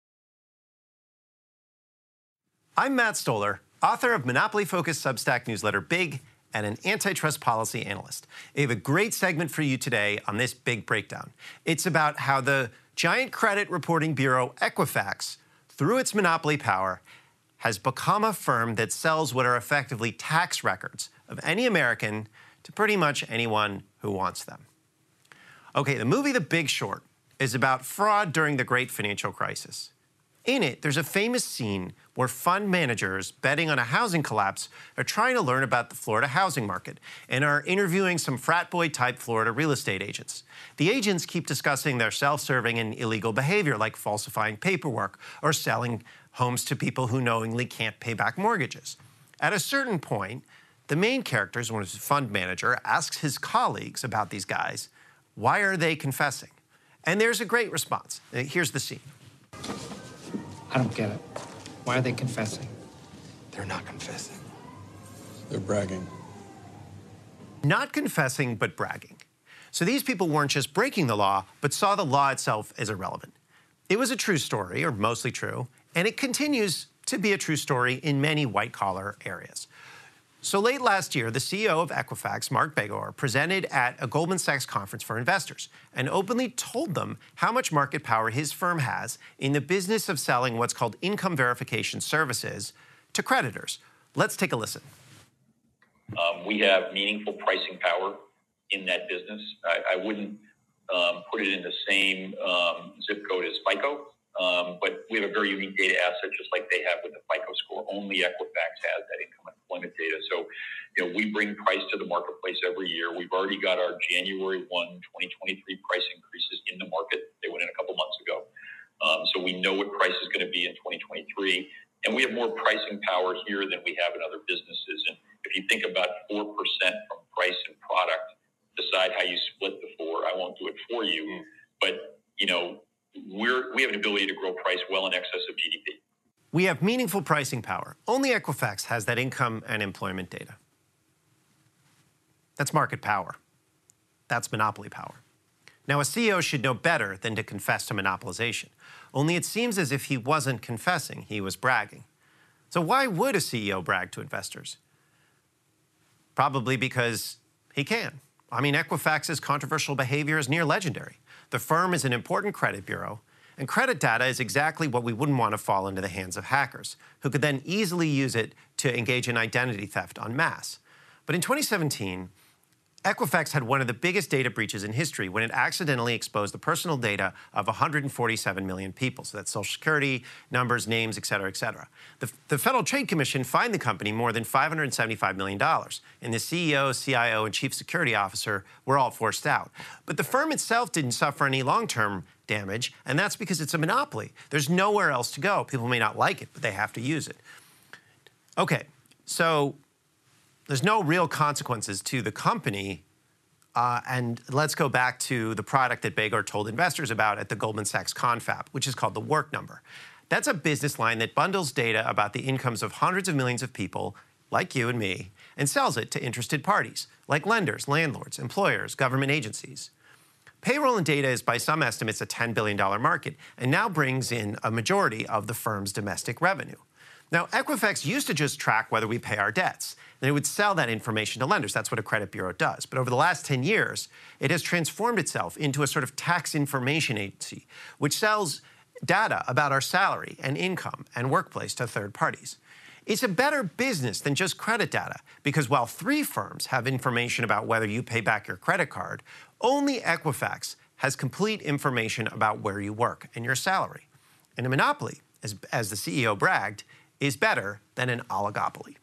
I'm Matt Stoller, author of Monopoly-focused Substack newsletter Big and an antitrust policy analyst. I have a great segment for you today on this big breakdown. It's about how the giant credit reporting bureau Equifax, through its monopoly power, has become a firm that sells what are effectively tax records of any American to pretty much anyone who wants them. Okay, the movie The Big Short is about fraud during the great financial crisis. In it, there's a famous scene where fund managers betting on a housing collapse are trying to learn about the Florida housing market and are interviewing some frat boy-type Florida real estate agents. The agents keep discussing their self-serving and illegal behavior like falsifying paperwork or selling homes to people who knowingly can't pay back mortgages. At a certain point, the main character, one of the fund manager, asks his colleagues about these guys, why are they confessing? And there's a great response. Here's the scene. I don't get it. Why are they confessing? They're not confessing. They're bragging. Not confessing, but bragging. So these people weren't just breaking the law, but saw the law itself as irrelevant. It was a true story, or mostly true, and it continues to be a true story in many white-collar areas. So late last year, the CEO of Equifax, Mark Begor, presented at a Goldman Sachs conference for investors and openly told them how much market power his firm has in the business of selling what's called income verification services to creditors. Let's take a listen. We have meaningful pricing power in that business. I wouldn't put it in the same zip code as FICO, but we have a very unique data asset, just like they have with the FICO score. Only Equifax has that income and employment data. So, we bring price to the marketplace every year. We've already got our January 1, 2023 price increases in the market. They went in a couple months ago. So we know what price is going to be in 2023. And we have more pricing power here than we have in other businesses. And if you think about 4% from price and product, decide how you split the 4. I won't do it for you. But, we have an ability to grow price well in excess of GDP. We have meaningful pricing power. Only Equifax has that income and employment data. That's market power. That's monopoly power. Now, a CEO should know better than to confess to monopolization. Only it seems as if he wasn't confessing, he was bragging. So why would a CEO brag to investors? Probably because he can. I mean, Equifax's controversial behavior is near legendary. The firm is an important credit bureau, and credit data is exactly what we wouldn't want to fall into the hands of hackers, who could then easily use it to engage in identity theft en masse. But in 2017, Equifax had one of the biggest data breaches in history when it accidentally exposed the personal data of 147 million people. So that's Social Security, numbers, names, et cetera, et cetera. The Federal Trade Commission fined the company more than $575 million, and the CEO, CIO, and Chief Security Officer were all forced out. But the firm itself didn't suffer any long-term damage, and that's because it's a monopoly. There's nowhere else to go. People may not like it, but they have to use it. Okay, so there's no real consequences to the company. And let's go back to the product that Begor told investors about at the Goldman Sachs confab, which is called the Work Number. That's a business line that bundles data about the incomes of hundreds of millions of people, like you and me, and sells it to interested parties, like lenders, landlords, employers, government agencies. Payroll and data is, by some estimates, a $10 billion market, and now brings in a majority of the firm's domestic revenue. Now, Equifax used to just track whether we pay our debts. They would sell that information to lenders. That's what a credit bureau does. But over the last 10 years, it has transformed itself into a sort of tax information agency, which sells data about our salary and income and workplace to third parties. It's a better business than just credit data, because while 3 firms have information about whether you pay back your credit card, only Equifax has complete information about where you work and your salary. And a monopoly, as the CEO bragged, is better than an oligopoly.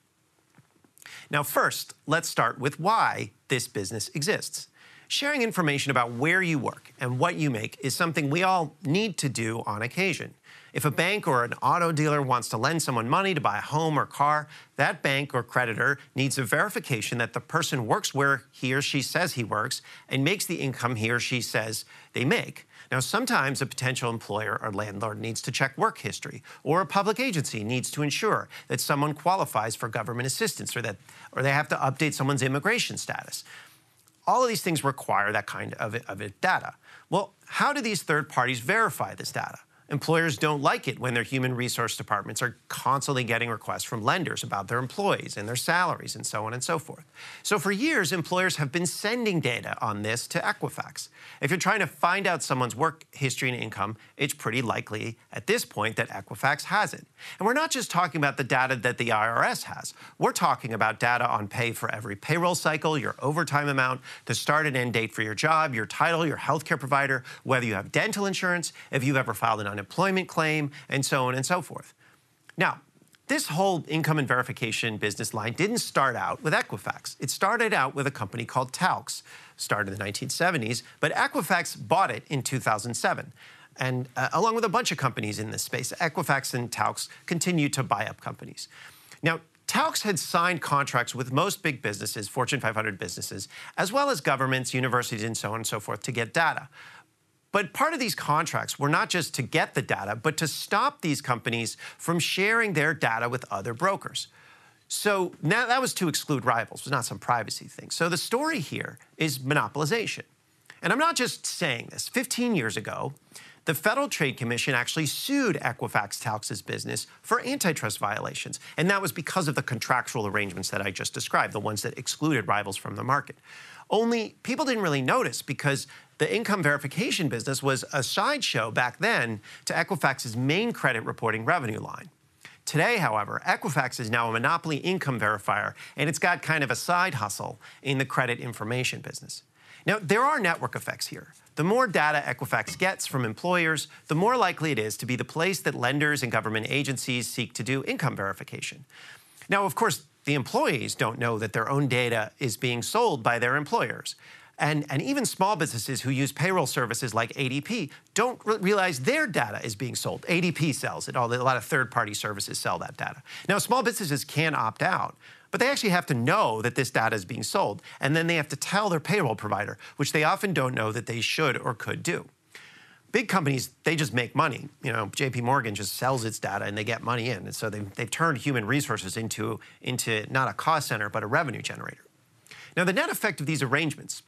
Now, first, let's start with why this business exists. Sharing information about where you work and what you make is something we all need to do on occasion. If a bank or an auto dealer wants to lend someone money to buy a home or car, that bank or creditor needs a verification that the person works where he or she says he works and makes the income he or she says they make. Now, sometimes a potential employer or landlord needs to check work history, or a public agency needs to ensure that someone qualifies for government assistance, or they have to update someone's immigration status. All of these things require that kind of data. Well, how do these third parties verify this data? Employers don't like it when their human resource departments are constantly getting requests from lenders about their employees and their salaries and so on and so forth. So for years, employers have been sending data on this to Equifax. If you're trying to find out someone's work history and income, it's pretty likely at this point that Equifax has it. And we're not just talking about the data that the IRS has. We're talking about data on pay for every payroll cycle, your overtime amount, the start and end date for your job, your title, your healthcare provider, whether you have dental insurance, if you've ever filed an unemployment claim, and so on and so forth. Now, this whole income and verification business line didn't start out with Equifax. It started out with a company called Taux, started in the 1970s, but Equifax bought it in 2007. And along with a bunch of companies in this space, Equifax and Taux continued to buy up companies. Now, Taux had signed contracts with most big businesses, Fortune 500 businesses, as well as governments, universities, and so on and so forth to get data. But part of these contracts were not just to get the data, but to stop these companies from sharing their data with other brokers. So now that was to exclude rivals, it was not some privacy thing. So the story here is monopolization. And I'm not just saying this. 15 years ago, the Federal Trade Commission actually sued Equifax Taux's business for antitrust violations. And that was because of the contractual arrangements that I just described, the ones that excluded rivals from the market. Only people didn't really notice because the income verification business was a sideshow back then to Equifax's main credit reporting revenue line. Today, however, Equifax is now a monopoly income verifier, and it's got kind of a side hustle in the credit information business. Now, there are network effects here. The more data Equifax gets from employers, the more likely it is to be the place that lenders and government agencies seek to do income verification. Now, of course, the employees don't know that their own data is being sold by their employers. And even small businesses who use payroll services like ADP don't realize their data is being sold. ADP sells it. A lot of third-party services sell that data. Now, small businesses can opt out, but they actually have to know that this data is being sold, and then they have to tell their payroll provider, which they often don't know that they should or could do. Big companies, they just make money. You know, JP Morgan just sells its data and they get money in. And so they've turned human resources into not a cost center, but a revenue generator. Now, the net effect of these arrangements,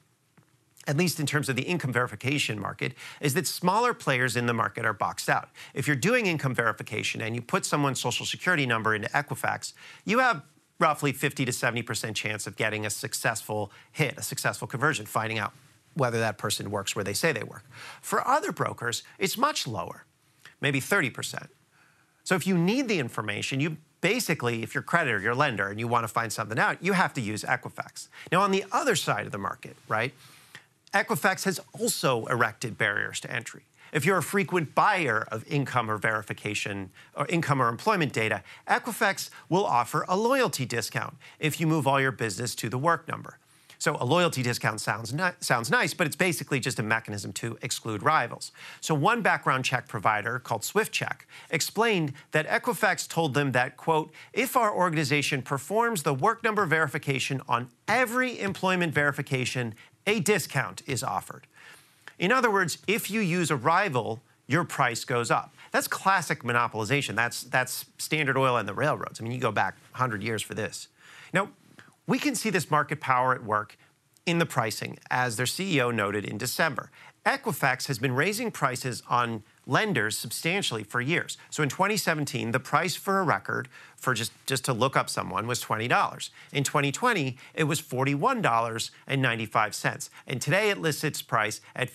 at least in terms of the income verification market, is that smaller players in the market are boxed out. If you're doing income verification and you put someone's social security number into Equifax, you have roughly 50 to 70% chance of getting a successful hit, a successful conversion, finding out whether that person works where they say they work. For other brokers, it's much lower, maybe 30%. So if you need the information, you basically, if you're a creditor, you're a lender, and you want to find something out, you have to use Equifax. Now, on the other side of the market, right, Equifax has also erected barriers to entry. If you're a frequent buyer of income or verification or income or employment data, Equifax will offer a loyalty discount if you move all your business to the work number. So a loyalty discount sounds nice, but it's basically just a mechanism to exclude rivals. So one background check provider called SwiftCheck explained that Equifax told them that, quote, if our organization performs the work number verification on every employment verification, a discount is offered. In other words, if you use a rival, your price goes up. That's classic monopolization. That's Standard Oil and the railroads. I mean, you go back 100 years for this. Now, we can see this market power at work in the pricing, as their CEO noted in December. Equifax has been raising prices on lenders substantially for years. So in 2017, the price for a record for just to look up someone was $20. In 2020, it was $41.95. And today it lists its price at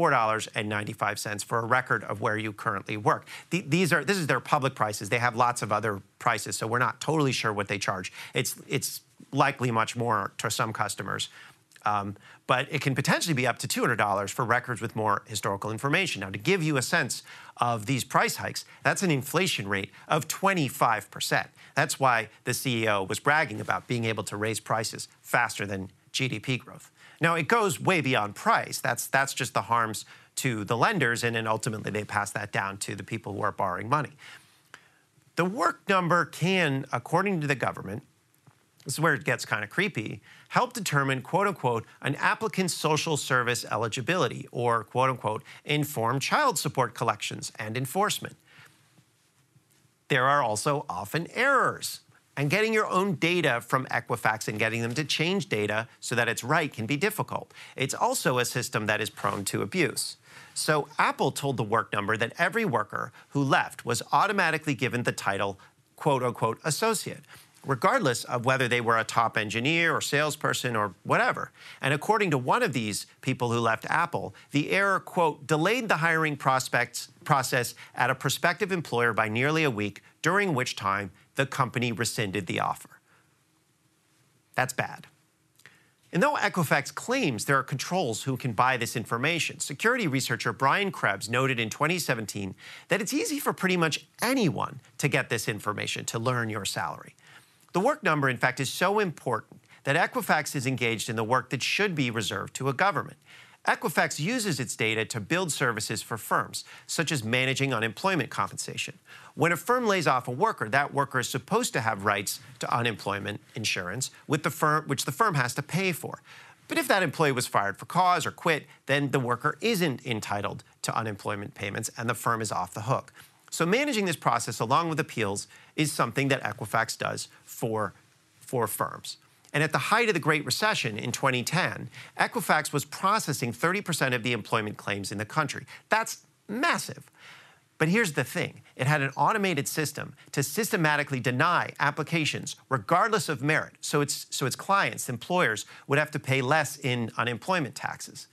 $54.95 for a record of where you currently work. This is their public prices. They have lots of other prices, so we're not totally sure what they charge. It's likely much more to some customers. But it can potentially be up to $200 for records with more historical information. Now, to give you a sense of these price hikes, that's an inflation rate of 25%. That's why the CEO was bragging about being able to raise prices faster than GDP growth. Now, it goes way beyond price. That's just the harms to the lenders, and then ultimately they pass that down to the people who are borrowing money. The work number can, according to the government, this is where it gets kind of creepy, help determine, quote unquote, an applicant's social service eligibility, or quote unquote, inform child support collections and enforcement. There are also often errors, and getting your own data from Equifax and getting them to change data so that it's right can be difficult. It's also a system that is prone to abuse. So Apple told the Work Number that every worker who left was automatically given the title, quote unquote, associate, regardless of whether they were a top engineer or salesperson or whatever. And according to one of these people who left Apple, the error, quote, delayed the hiring process at a prospective employer by nearly a week, during which time the company rescinded the offer. That's bad. And though Equifax claims there are controls who can buy this information, security researcher Brian Krebs noted in 2017 that it's easy for pretty much anyone to get this information, to learn your salary. The Work Number, in fact, is so important that Equifax is engaged in the work that should be reserved to a government. Equifax uses its data to build services for firms, such as managing unemployment compensation. When a firm lays off a worker, that worker is supposed to have rights to unemployment insurance, which the firm has to pay for. But if that employee was fired for cause or quit, then the worker isn't entitled to unemployment payments and the firm is off the hook. So managing this process along with appeals is something that Equifax does for firms. And at the height of the Great Recession in 2010, Equifax was processing 30% of the employment claims in the country. That's massive. But here's the thing. It had an automated system to systematically deny applications regardless of merit. So its clients, employers, would have to pay less in unemployment taxes.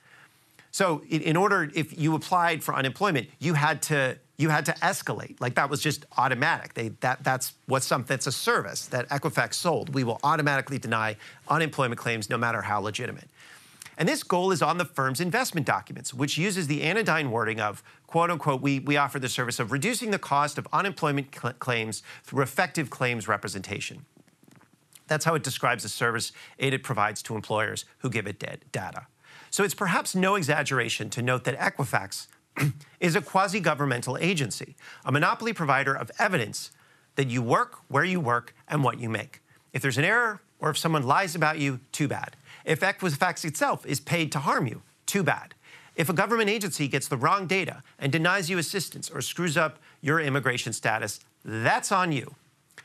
So in order, if you applied for unemployment, you had to escalate. Like, that was just automatic. That's a service that Equifax sold. We will automatically deny unemployment claims no matter how legitimate. And this goal is on the firm's investment documents, which uses the anodyne wording of, quote unquote, we offer the service of reducing the cost of unemployment claims through effective claims representation. That's how it describes the service it provides to employers who give it data. So it's perhaps no exaggeration to note that Equifax is a quasi-governmental agency, a monopoly provider of evidence that you work, where you work, and what you make. If there's an error, or if someone lies about you, too bad. If Equifax itself is paid to harm you, too bad. If a government agency gets the wrong data and denies you assistance or screws up your immigration status, that's on you.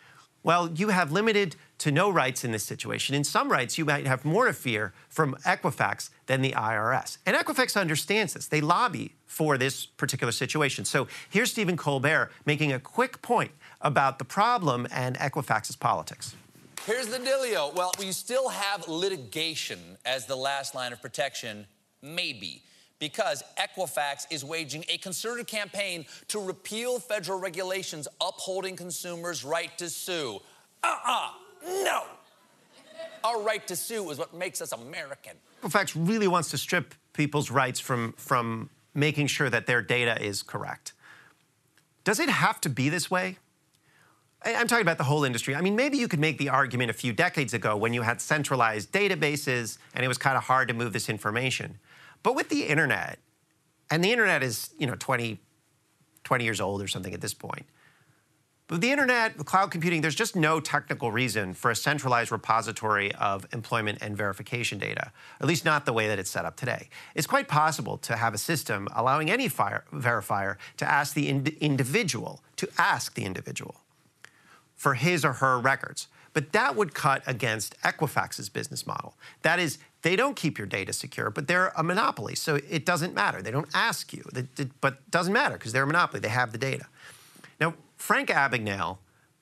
Well, you have limited to no rights in this situation. In some rights, you might have more to fear from Equifax than the IRS. And Equifax understands this. They lobby for this particular situation. So here's Stephen Colbert making a quick point about the problem and Equifax's politics. Here's the dealio. Well, we still have litigation as the last line of protection, maybe, because Equifax is waging a concerted campaign to repeal federal regulations upholding consumers' right to sue. No. Our right to sue is what makes us American. Equifax really wants to strip people's rights from making sure that their data is correct. Does it have to be this way? I'm talking about the whole industry. I mean, maybe you could make the argument a few decades ago when you had centralized databases and it was kind of hard to move this information. But with the internet, and the internet is, 20 years old or something at this point. But with the internet, cloud computing, there's just no technical reason for a centralized repository of employment and verification data, at least not the way that it's set up today. It's quite possible to have a system allowing any verifier to ask the individual for his or her records. But that would cut against Equifax's business model. That is, they don't keep your data secure, but they're a monopoly, so it doesn't matter. They don't ask you, but it doesn't matter because they're a monopoly. They have the data. Now, Frank Abagnale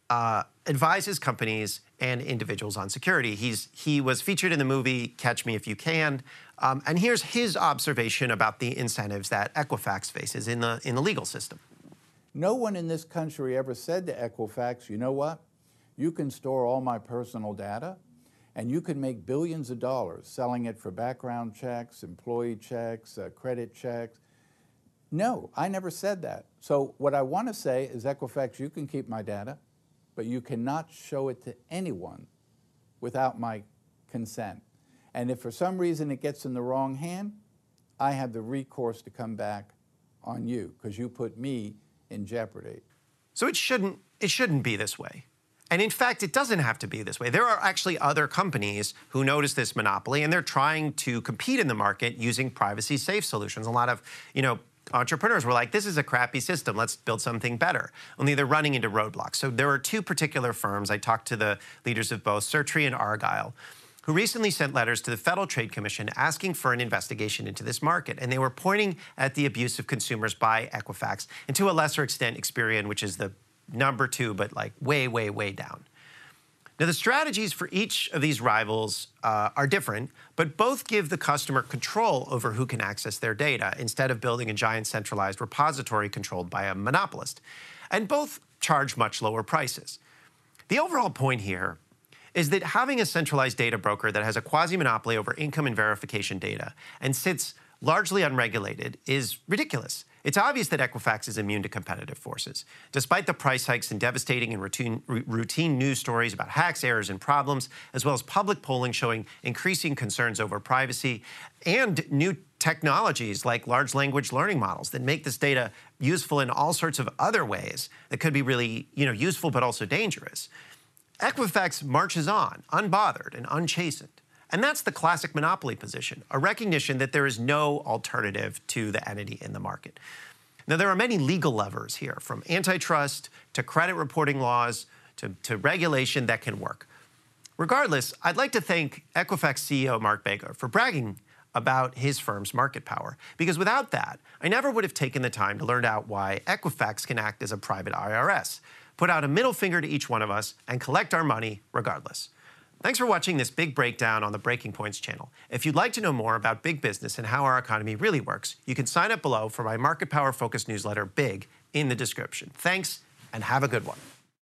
advises companies and individuals on security. He was featured in the movie Catch Me If You Can, and here's his observation about the incentives that Equifax faces in the legal system. No one in this country ever said to Equifax, you know what? You can store all my personal data, and you can make billions of dollars selling it for background checks, employee checks, credit checks. No, I never said that. So what I want to say is, Equifax, you can keep my data, but you cannot show it to anyone without my consent. And if for some reason it gets in the wrong hand, I have the recourse to come back on you because you put me in jeopardy. So it shouldn't be this way. And in fact, it doesn't have to be this way. There are actually other companies who notice this monopoly, and they're trying to compete in the market using privacy-safe solutions. A lot of, entrepreneurs were like, this is a crappy system, let's build something better. Only they're running into roadblocks. So there are two particular firms, I talked to the leaders of both, Certree and Argyle, who recently sent letters to the Federal Trade Commission asking for an investigation into this market. And they were pointing at the abuse of consumers by Equifax, and to a lesser extent Experian, which is the number 2, but like way, way, way down. Now, the strategies for each of these rivals are different, but both give the customer control over who can access their data instead of building a giant centralized repository controlled by a monopolist. And both charge much lower prices. The overall point here is that having a centralized data broker that has a quasi-monopoly over income and verification data and sits largely unregulated is ridiculous. It's obvious that Equifax is immune to competitive forces. Despite the price hikes and devastating and routine news stories about hacks, errors, and problems, as well as public polling showing increasing concerns over privacy, and new technologies like large language learning models that make this data useful in all sorts of other ways that could be really, useful but also dangerous, Equifax marches on, unbothered and unchastened. And that's the classic monopoly position, a recognition that there is no alternative to the entity in the market. Now, there are many legal levers here, from antitrust to credit reporting laws to regulation that can work. Regardless, I'd like to thank Equifax CEO Mark Baker for bragging about his firm's market power, because without that, I never would have taken the time to learn out why Equifax can act as a private IRS, put out a middle finger to each one of us, and collect our money regardless. Thanks for watching this big breakdown on the Breaking Points channel. If you'd like to know more about big business and how our economy really works, you can sign up below for my market power focused newsletter, Big, in the description. Thanks, and have a good one.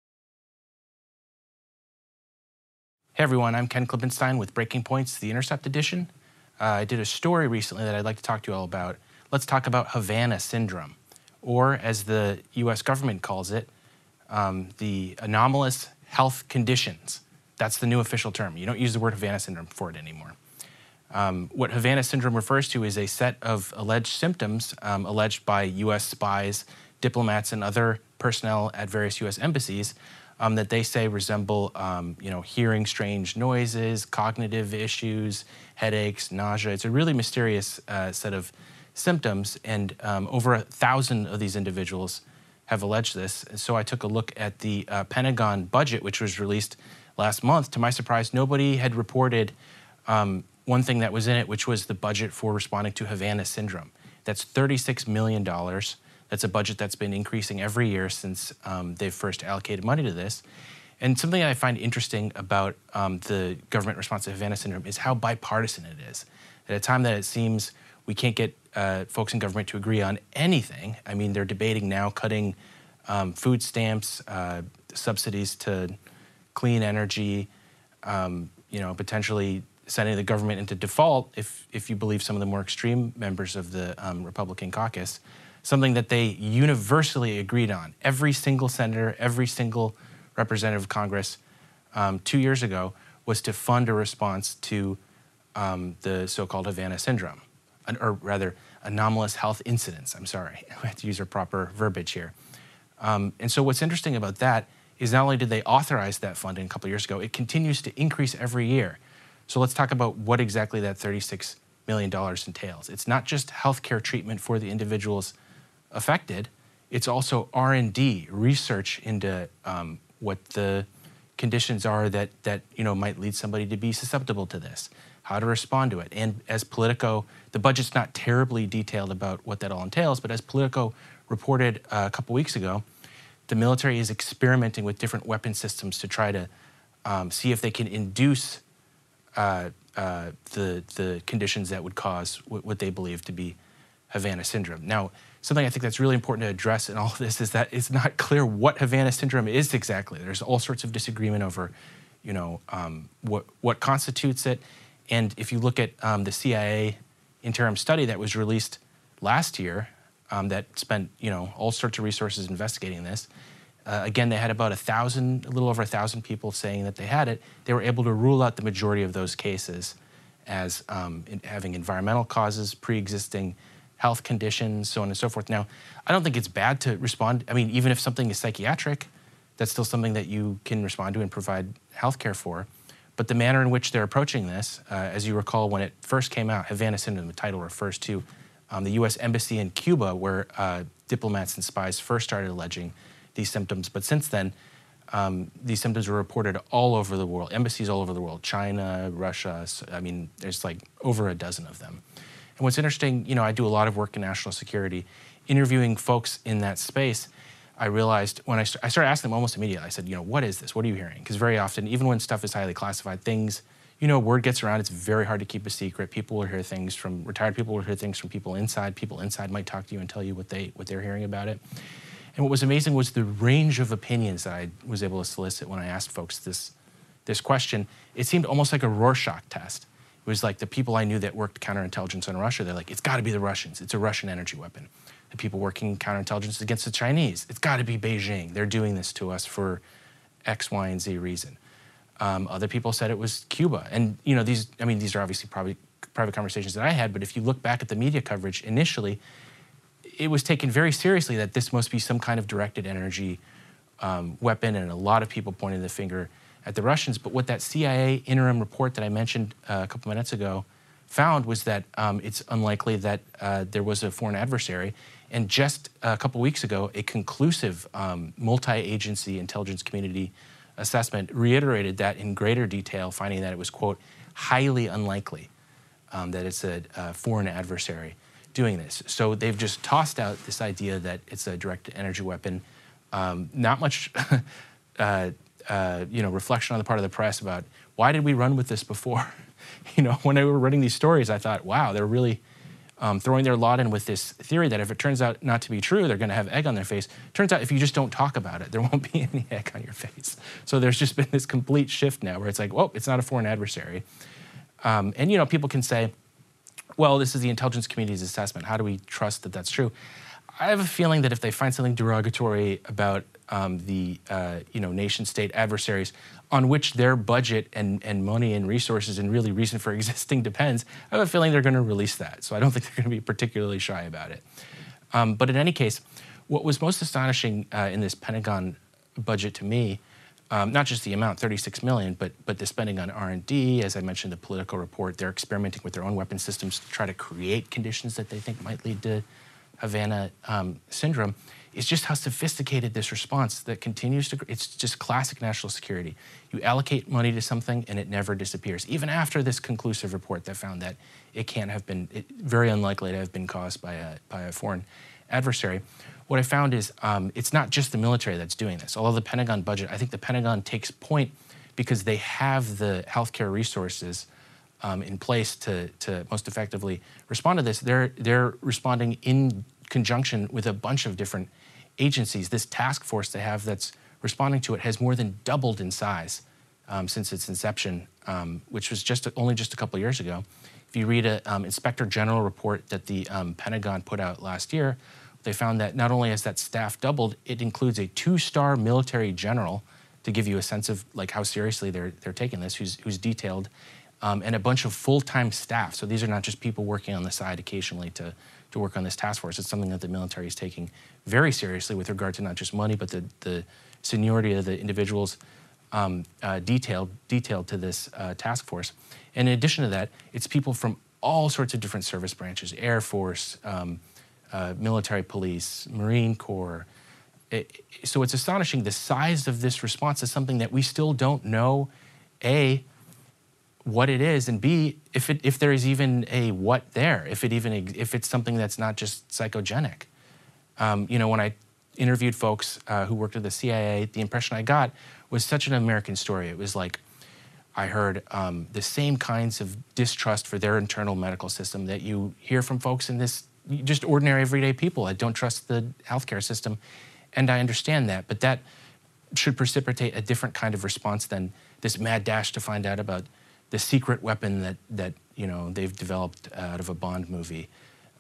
Hey everyone, I'm Ken Klippenstein with Breaking Points, the Intercept edition. I did a story recently that I'd like to talk to you all about. Let's talk about Havana syndrome, or as the US government calls it, the anomalous health conditions. That's the new official term. You don't use the word Havana syndrome for it anymore. What Havana syndrome refers to is a set of alleged symptoms alleged by US spies, diplomats, and other personnel at various US embassies that they say resemble, hearing strange noises, cognitive issues, headaches, nausea. It's a really mysterious set of symptoms, and over 1,000 of these individuals have alleged this. So I took a look at the Pentagon budget, which was released last month. To my surprise, nobody had reported one thing that was in it, which was the budget for responding to Havana syndrome. That's $36 million. That's a budget that's been increasing every year since they've first allocated money to this. And something I find interesting about the government response to Havana syndrome is how bipartisan it is. At a time that it seems we can't get folks in government to agree on anything. I mean, they're debating now cutting food stamps, subsidies to clean energy, potentially sending the government into default if you believe some of the more extreme members of the Republican caucus, something that they universally agreed on. Every single senator, every single representative of Congress 2 years ago was to fund a response to the so-called Havana syndrome, or rather, anomalous health incidents. I'm sorry, I have to use our proper verbiage here. And so what's interesting about that is not only did they authorize that funding a couple of years ago, it continues to increase every year. So let's talk about what exactly that $36 million entails. It's not just healthcare treatment for the individuals affected, it's also R&D, research into what the conditions are that might lead somebody to be susceptible to this, how to respond to it. And as Politico, the budget's not terribly detailed about what that all entails, but as Politico reported a couple weeks ago, the military is experimenting with different weapon systems to try to see if they can induce the conditions that would cause what they believe to be Havana syndrome. Now, something I think that's really important to address in all of this is that it's not clear what Havana syndrome is exactly. There's all sorts of disagreement over, what constitutes it. And if you look at the CIA interim study that was released last year, that spent all sorts of resources investigating this. Again, they had about a little over 1,000 people saying that they had it. They were able to rule out the majority of those cases as having environmental causes, pre-existing health conditions, so on and so forth. Now, I don't think it's bad to respond. I mean, even if something is psychiatric, that's still something that you can respond to and provide health care for. But the manner in which they're approaching this, as you recall, when it first came out, Havana syndrome, the title refers to the U.S. Embassy in Cuba, where diplomats and spies first started alleging these symptoms. But since then, these symptoms were reported all over the world, embassies all over the world, China, Russia. I mean, there's like over a dozen of them. And what's interesting, I do a lot of work in national security. Interviewing folks in that space, I realized when I started asking them almost immediately, I said, what is this? What are you hearing? Because very often, even when stuff is highly classified, things, word gets around. It's very hard to keep a secret. People will hear things from retired people will hear things from people inside. People inside might talk to you and tell you what they're hearing about it. And what was amazing was the range of opinions that I was able to solicit when I asked folks this question. It seemed almost like a Rorschach test. It was like the people I knew that worked counterintelligence on Russia, they're like, it's got to be the Russians. It's a Russian energy weapon. The people working counterintelligence against the Chinese, it's got to be Beijing. They're doing this to us for X, Y, and Z reason. Other people said it was Cuba. And these are obviously probably private conversations that I had, but if you look back at the media coverage initially, it was taken very seriously that this must be some kind of directed energy weapon, and a lot of people pointed the finger at the Russians. But what that CIA interim report that I mentioned a couple minutes ago found was that it's unlikely that there was a foreign adversary. And just a couple weeks ago, a conclusive multi-agency intelligence community assessment reiterated that in greater detail, finding that it was, quote, highly unlikely that it's a foreign adversary doing this. So they've just tossed out this idea that it's a direct energy weapon. Not much reflection on the part of the press about why did we run with this before? When they were running these stories, I thought, wow, they're really throwing their lot in with this theory that if it turns out not to be true, they're going to have egg on their face. Turns out if you just don't talk about it, there won't be any egg on your face. So there's just been this complete shift now where it's like, well, it's not a foreign adversary. And people can say, well, this is the intelligence community's assessment. How do we trust that that's true? I have a feeling that if they find something derogatory about the nation-state adversaries on which their budget and money and resources and really reason for existing depends, I have a feeling they're going to release that. So I don't think they're going to be particularly shy about it. But in any case, what was most astonishing in this Pentagon budget to me, not just the amount, $36 million, but the spending on R&D, as I mentioned, the Politico report, they're experimenting with their own weapon systems to try to create conditions that they think might lead to Havana syndrome, is just how sophisticated this response that continues to, it's just classic national security. You allocate money to something and it never disappears, even after this conclusive report that found that it can't have been, very unlikely to have been caused by a foreign adversary. What I found is it's not just the military that's doing this. Although the Pentagon budget, I think the Pentagon takes point because they have the healthcare resources in place to most effectively respond to this. They're responding in conjunction with a bunch of different agencies. This task force they have that's responding to it has more than doubled in size since its inception, which was only just a couple of years ago. If you read an Inspector General report that the Pentagon put out last year, they found that not only has that staff doubled, it includes a 2-star military general, to give you a sense of like how seriously they're taking this, who's detailed, and a bunch of full-time staff. So these are not just people working on the side occasionally to work on this task force. It's something that the military is taking very seriously with regard to not just money, but the seniority of the individuals detailed to this task force. And in addition to that, it's people from all sorts of different service branches, Air Force, military police, Marine Corps, So it's astonishing the size of this response to something that we still don't know, A, what it is, and B, if there is even a what there, if it's something that's not just psychogenic. When I interviewed folks who worked at the CIA, the impression I got was such an American story. It was like I heard the same kinds of distrust for their internal medical system that you hear from folks in this, just ordinary everyday people that don't trust the healthcare system. And I understand that, but that should precipitate a different kind of response than this mad dash to find out about the secret weapon that they've developed out of a Bond movie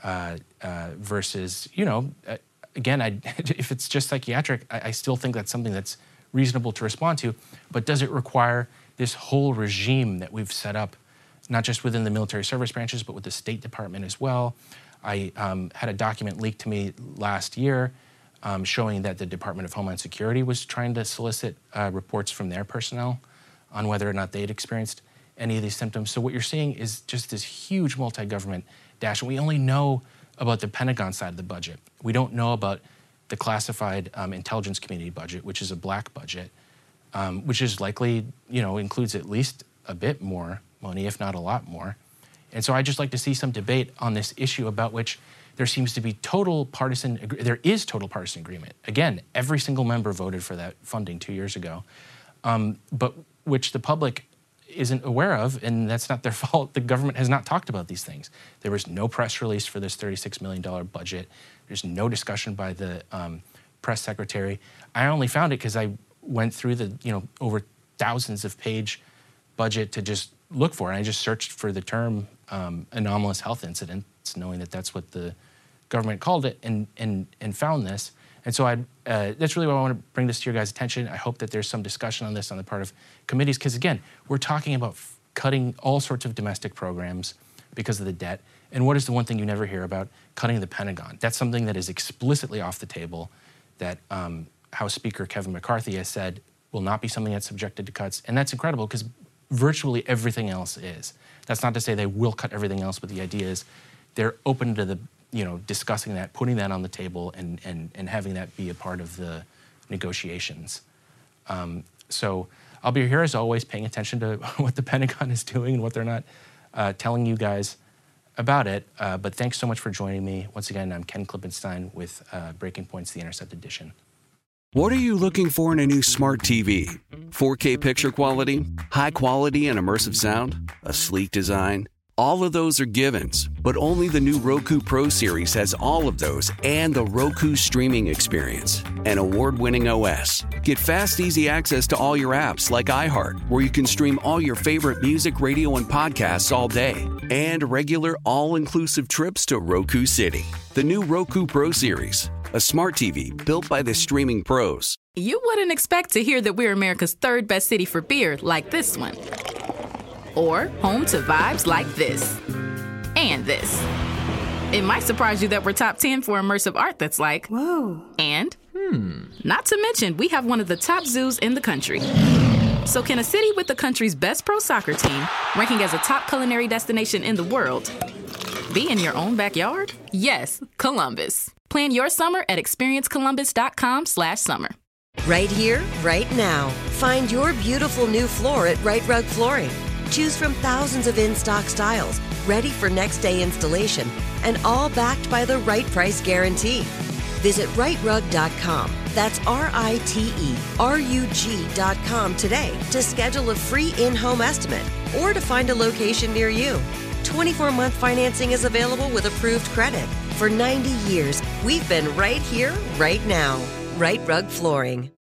versus, again, if it's just psychiatric, I still think that's something that's reasonable to respond to, but does it require this whole regime that we've set up, not just within the military service branches, but with the State Department as well? I had a document leaked to me last year showing that the Department of Homeland Security was trying to solicit reports from their personnel on whether or not they'd experienced any of these symptoms. So what you're seeing is just this huge multi-government dash, and we only know about the Pentagon side of the budget. We don't know about the classified intelligence community budget, which is a black budget, which is likely, includes at least a bit more money, if not a lot more. And so I'd just like to see some debate on this issue about which there seems to be there is total partisan agreement. Again, every single member voted for that funding 2 years ago, but which the public isn't aware of, and that's not their fault. The government has not talked about these things. There was no press release for this $36 million budget. There's no discussion by the press secretary. I only found it because I went through the over thousands of page budget to just look for it. I just searched for the term anomalous health incidents, knowing that that's what the government called it, and found this. And so that's really why I want to bring this to your guys' attention. I hope that there's some discussion on this on the part of committees, because again, we're talking about cutting all sorts of domestic programs because of the debt. And what is the one thing you never hear about? Cutting the Pentagon. That's something that is explicitly off the table, that House Speaker Kevin McCarthy has said will not be something that's subjected to cuts. And that's incredible, because virtually everything else is. That's not to say they will cut everything else, but the idea is they're open to the discussing that, putting that on the table, and having that be a part of the negotiations. So I'll be here as always, paying attention to what the Pentagon is doing and what they're not telling you guys about it. But thanks so much for joining me. Once again, I'm Ken Klippenstein with Breaking Points, The Intercept Edition. What are you looking for in a new smart TV? 4K picture quality, high quality and immersive sound, a sleek design? All of those are givens, but only the new Roku Pro Series has all of those and the Roku streaming experience, an award-winning OS. Get fast, easy access to all your apps like iHeart, where you can stream all your favorite music, radio, and podcasts all day, and regular all-inclusive trips to Roku City. The new Roku Pro Series, a smart TV built by the streaming pros. You wouldn't expect to hear that we're America's third best city for beer like this one. Or home to vibes like this. And this. It might surprise you that we're top 10 for immersive art that's like, whoa. And, not to mention, we have one of the top zoos in the country. So can a city with the country's best pro soccer team, ranking as a top culinary destination in the world, be in your own backyard? Yes, Columbus. Plan your summer at experiencecolumbus.com/summer. Right here, right now. Find your beautiful new floor at Right Rug Flooring. Choose from thousands of in-stock styles, ready for next day installation, and all backed by the right price guarantee. Visit rightrug.com. That's RITERUG.com today to schedule a free in-home estimate or to find a location near you. 24-month financing is available with approved credit. For 90 years, we've been right here, right now. Right Rug Flooring.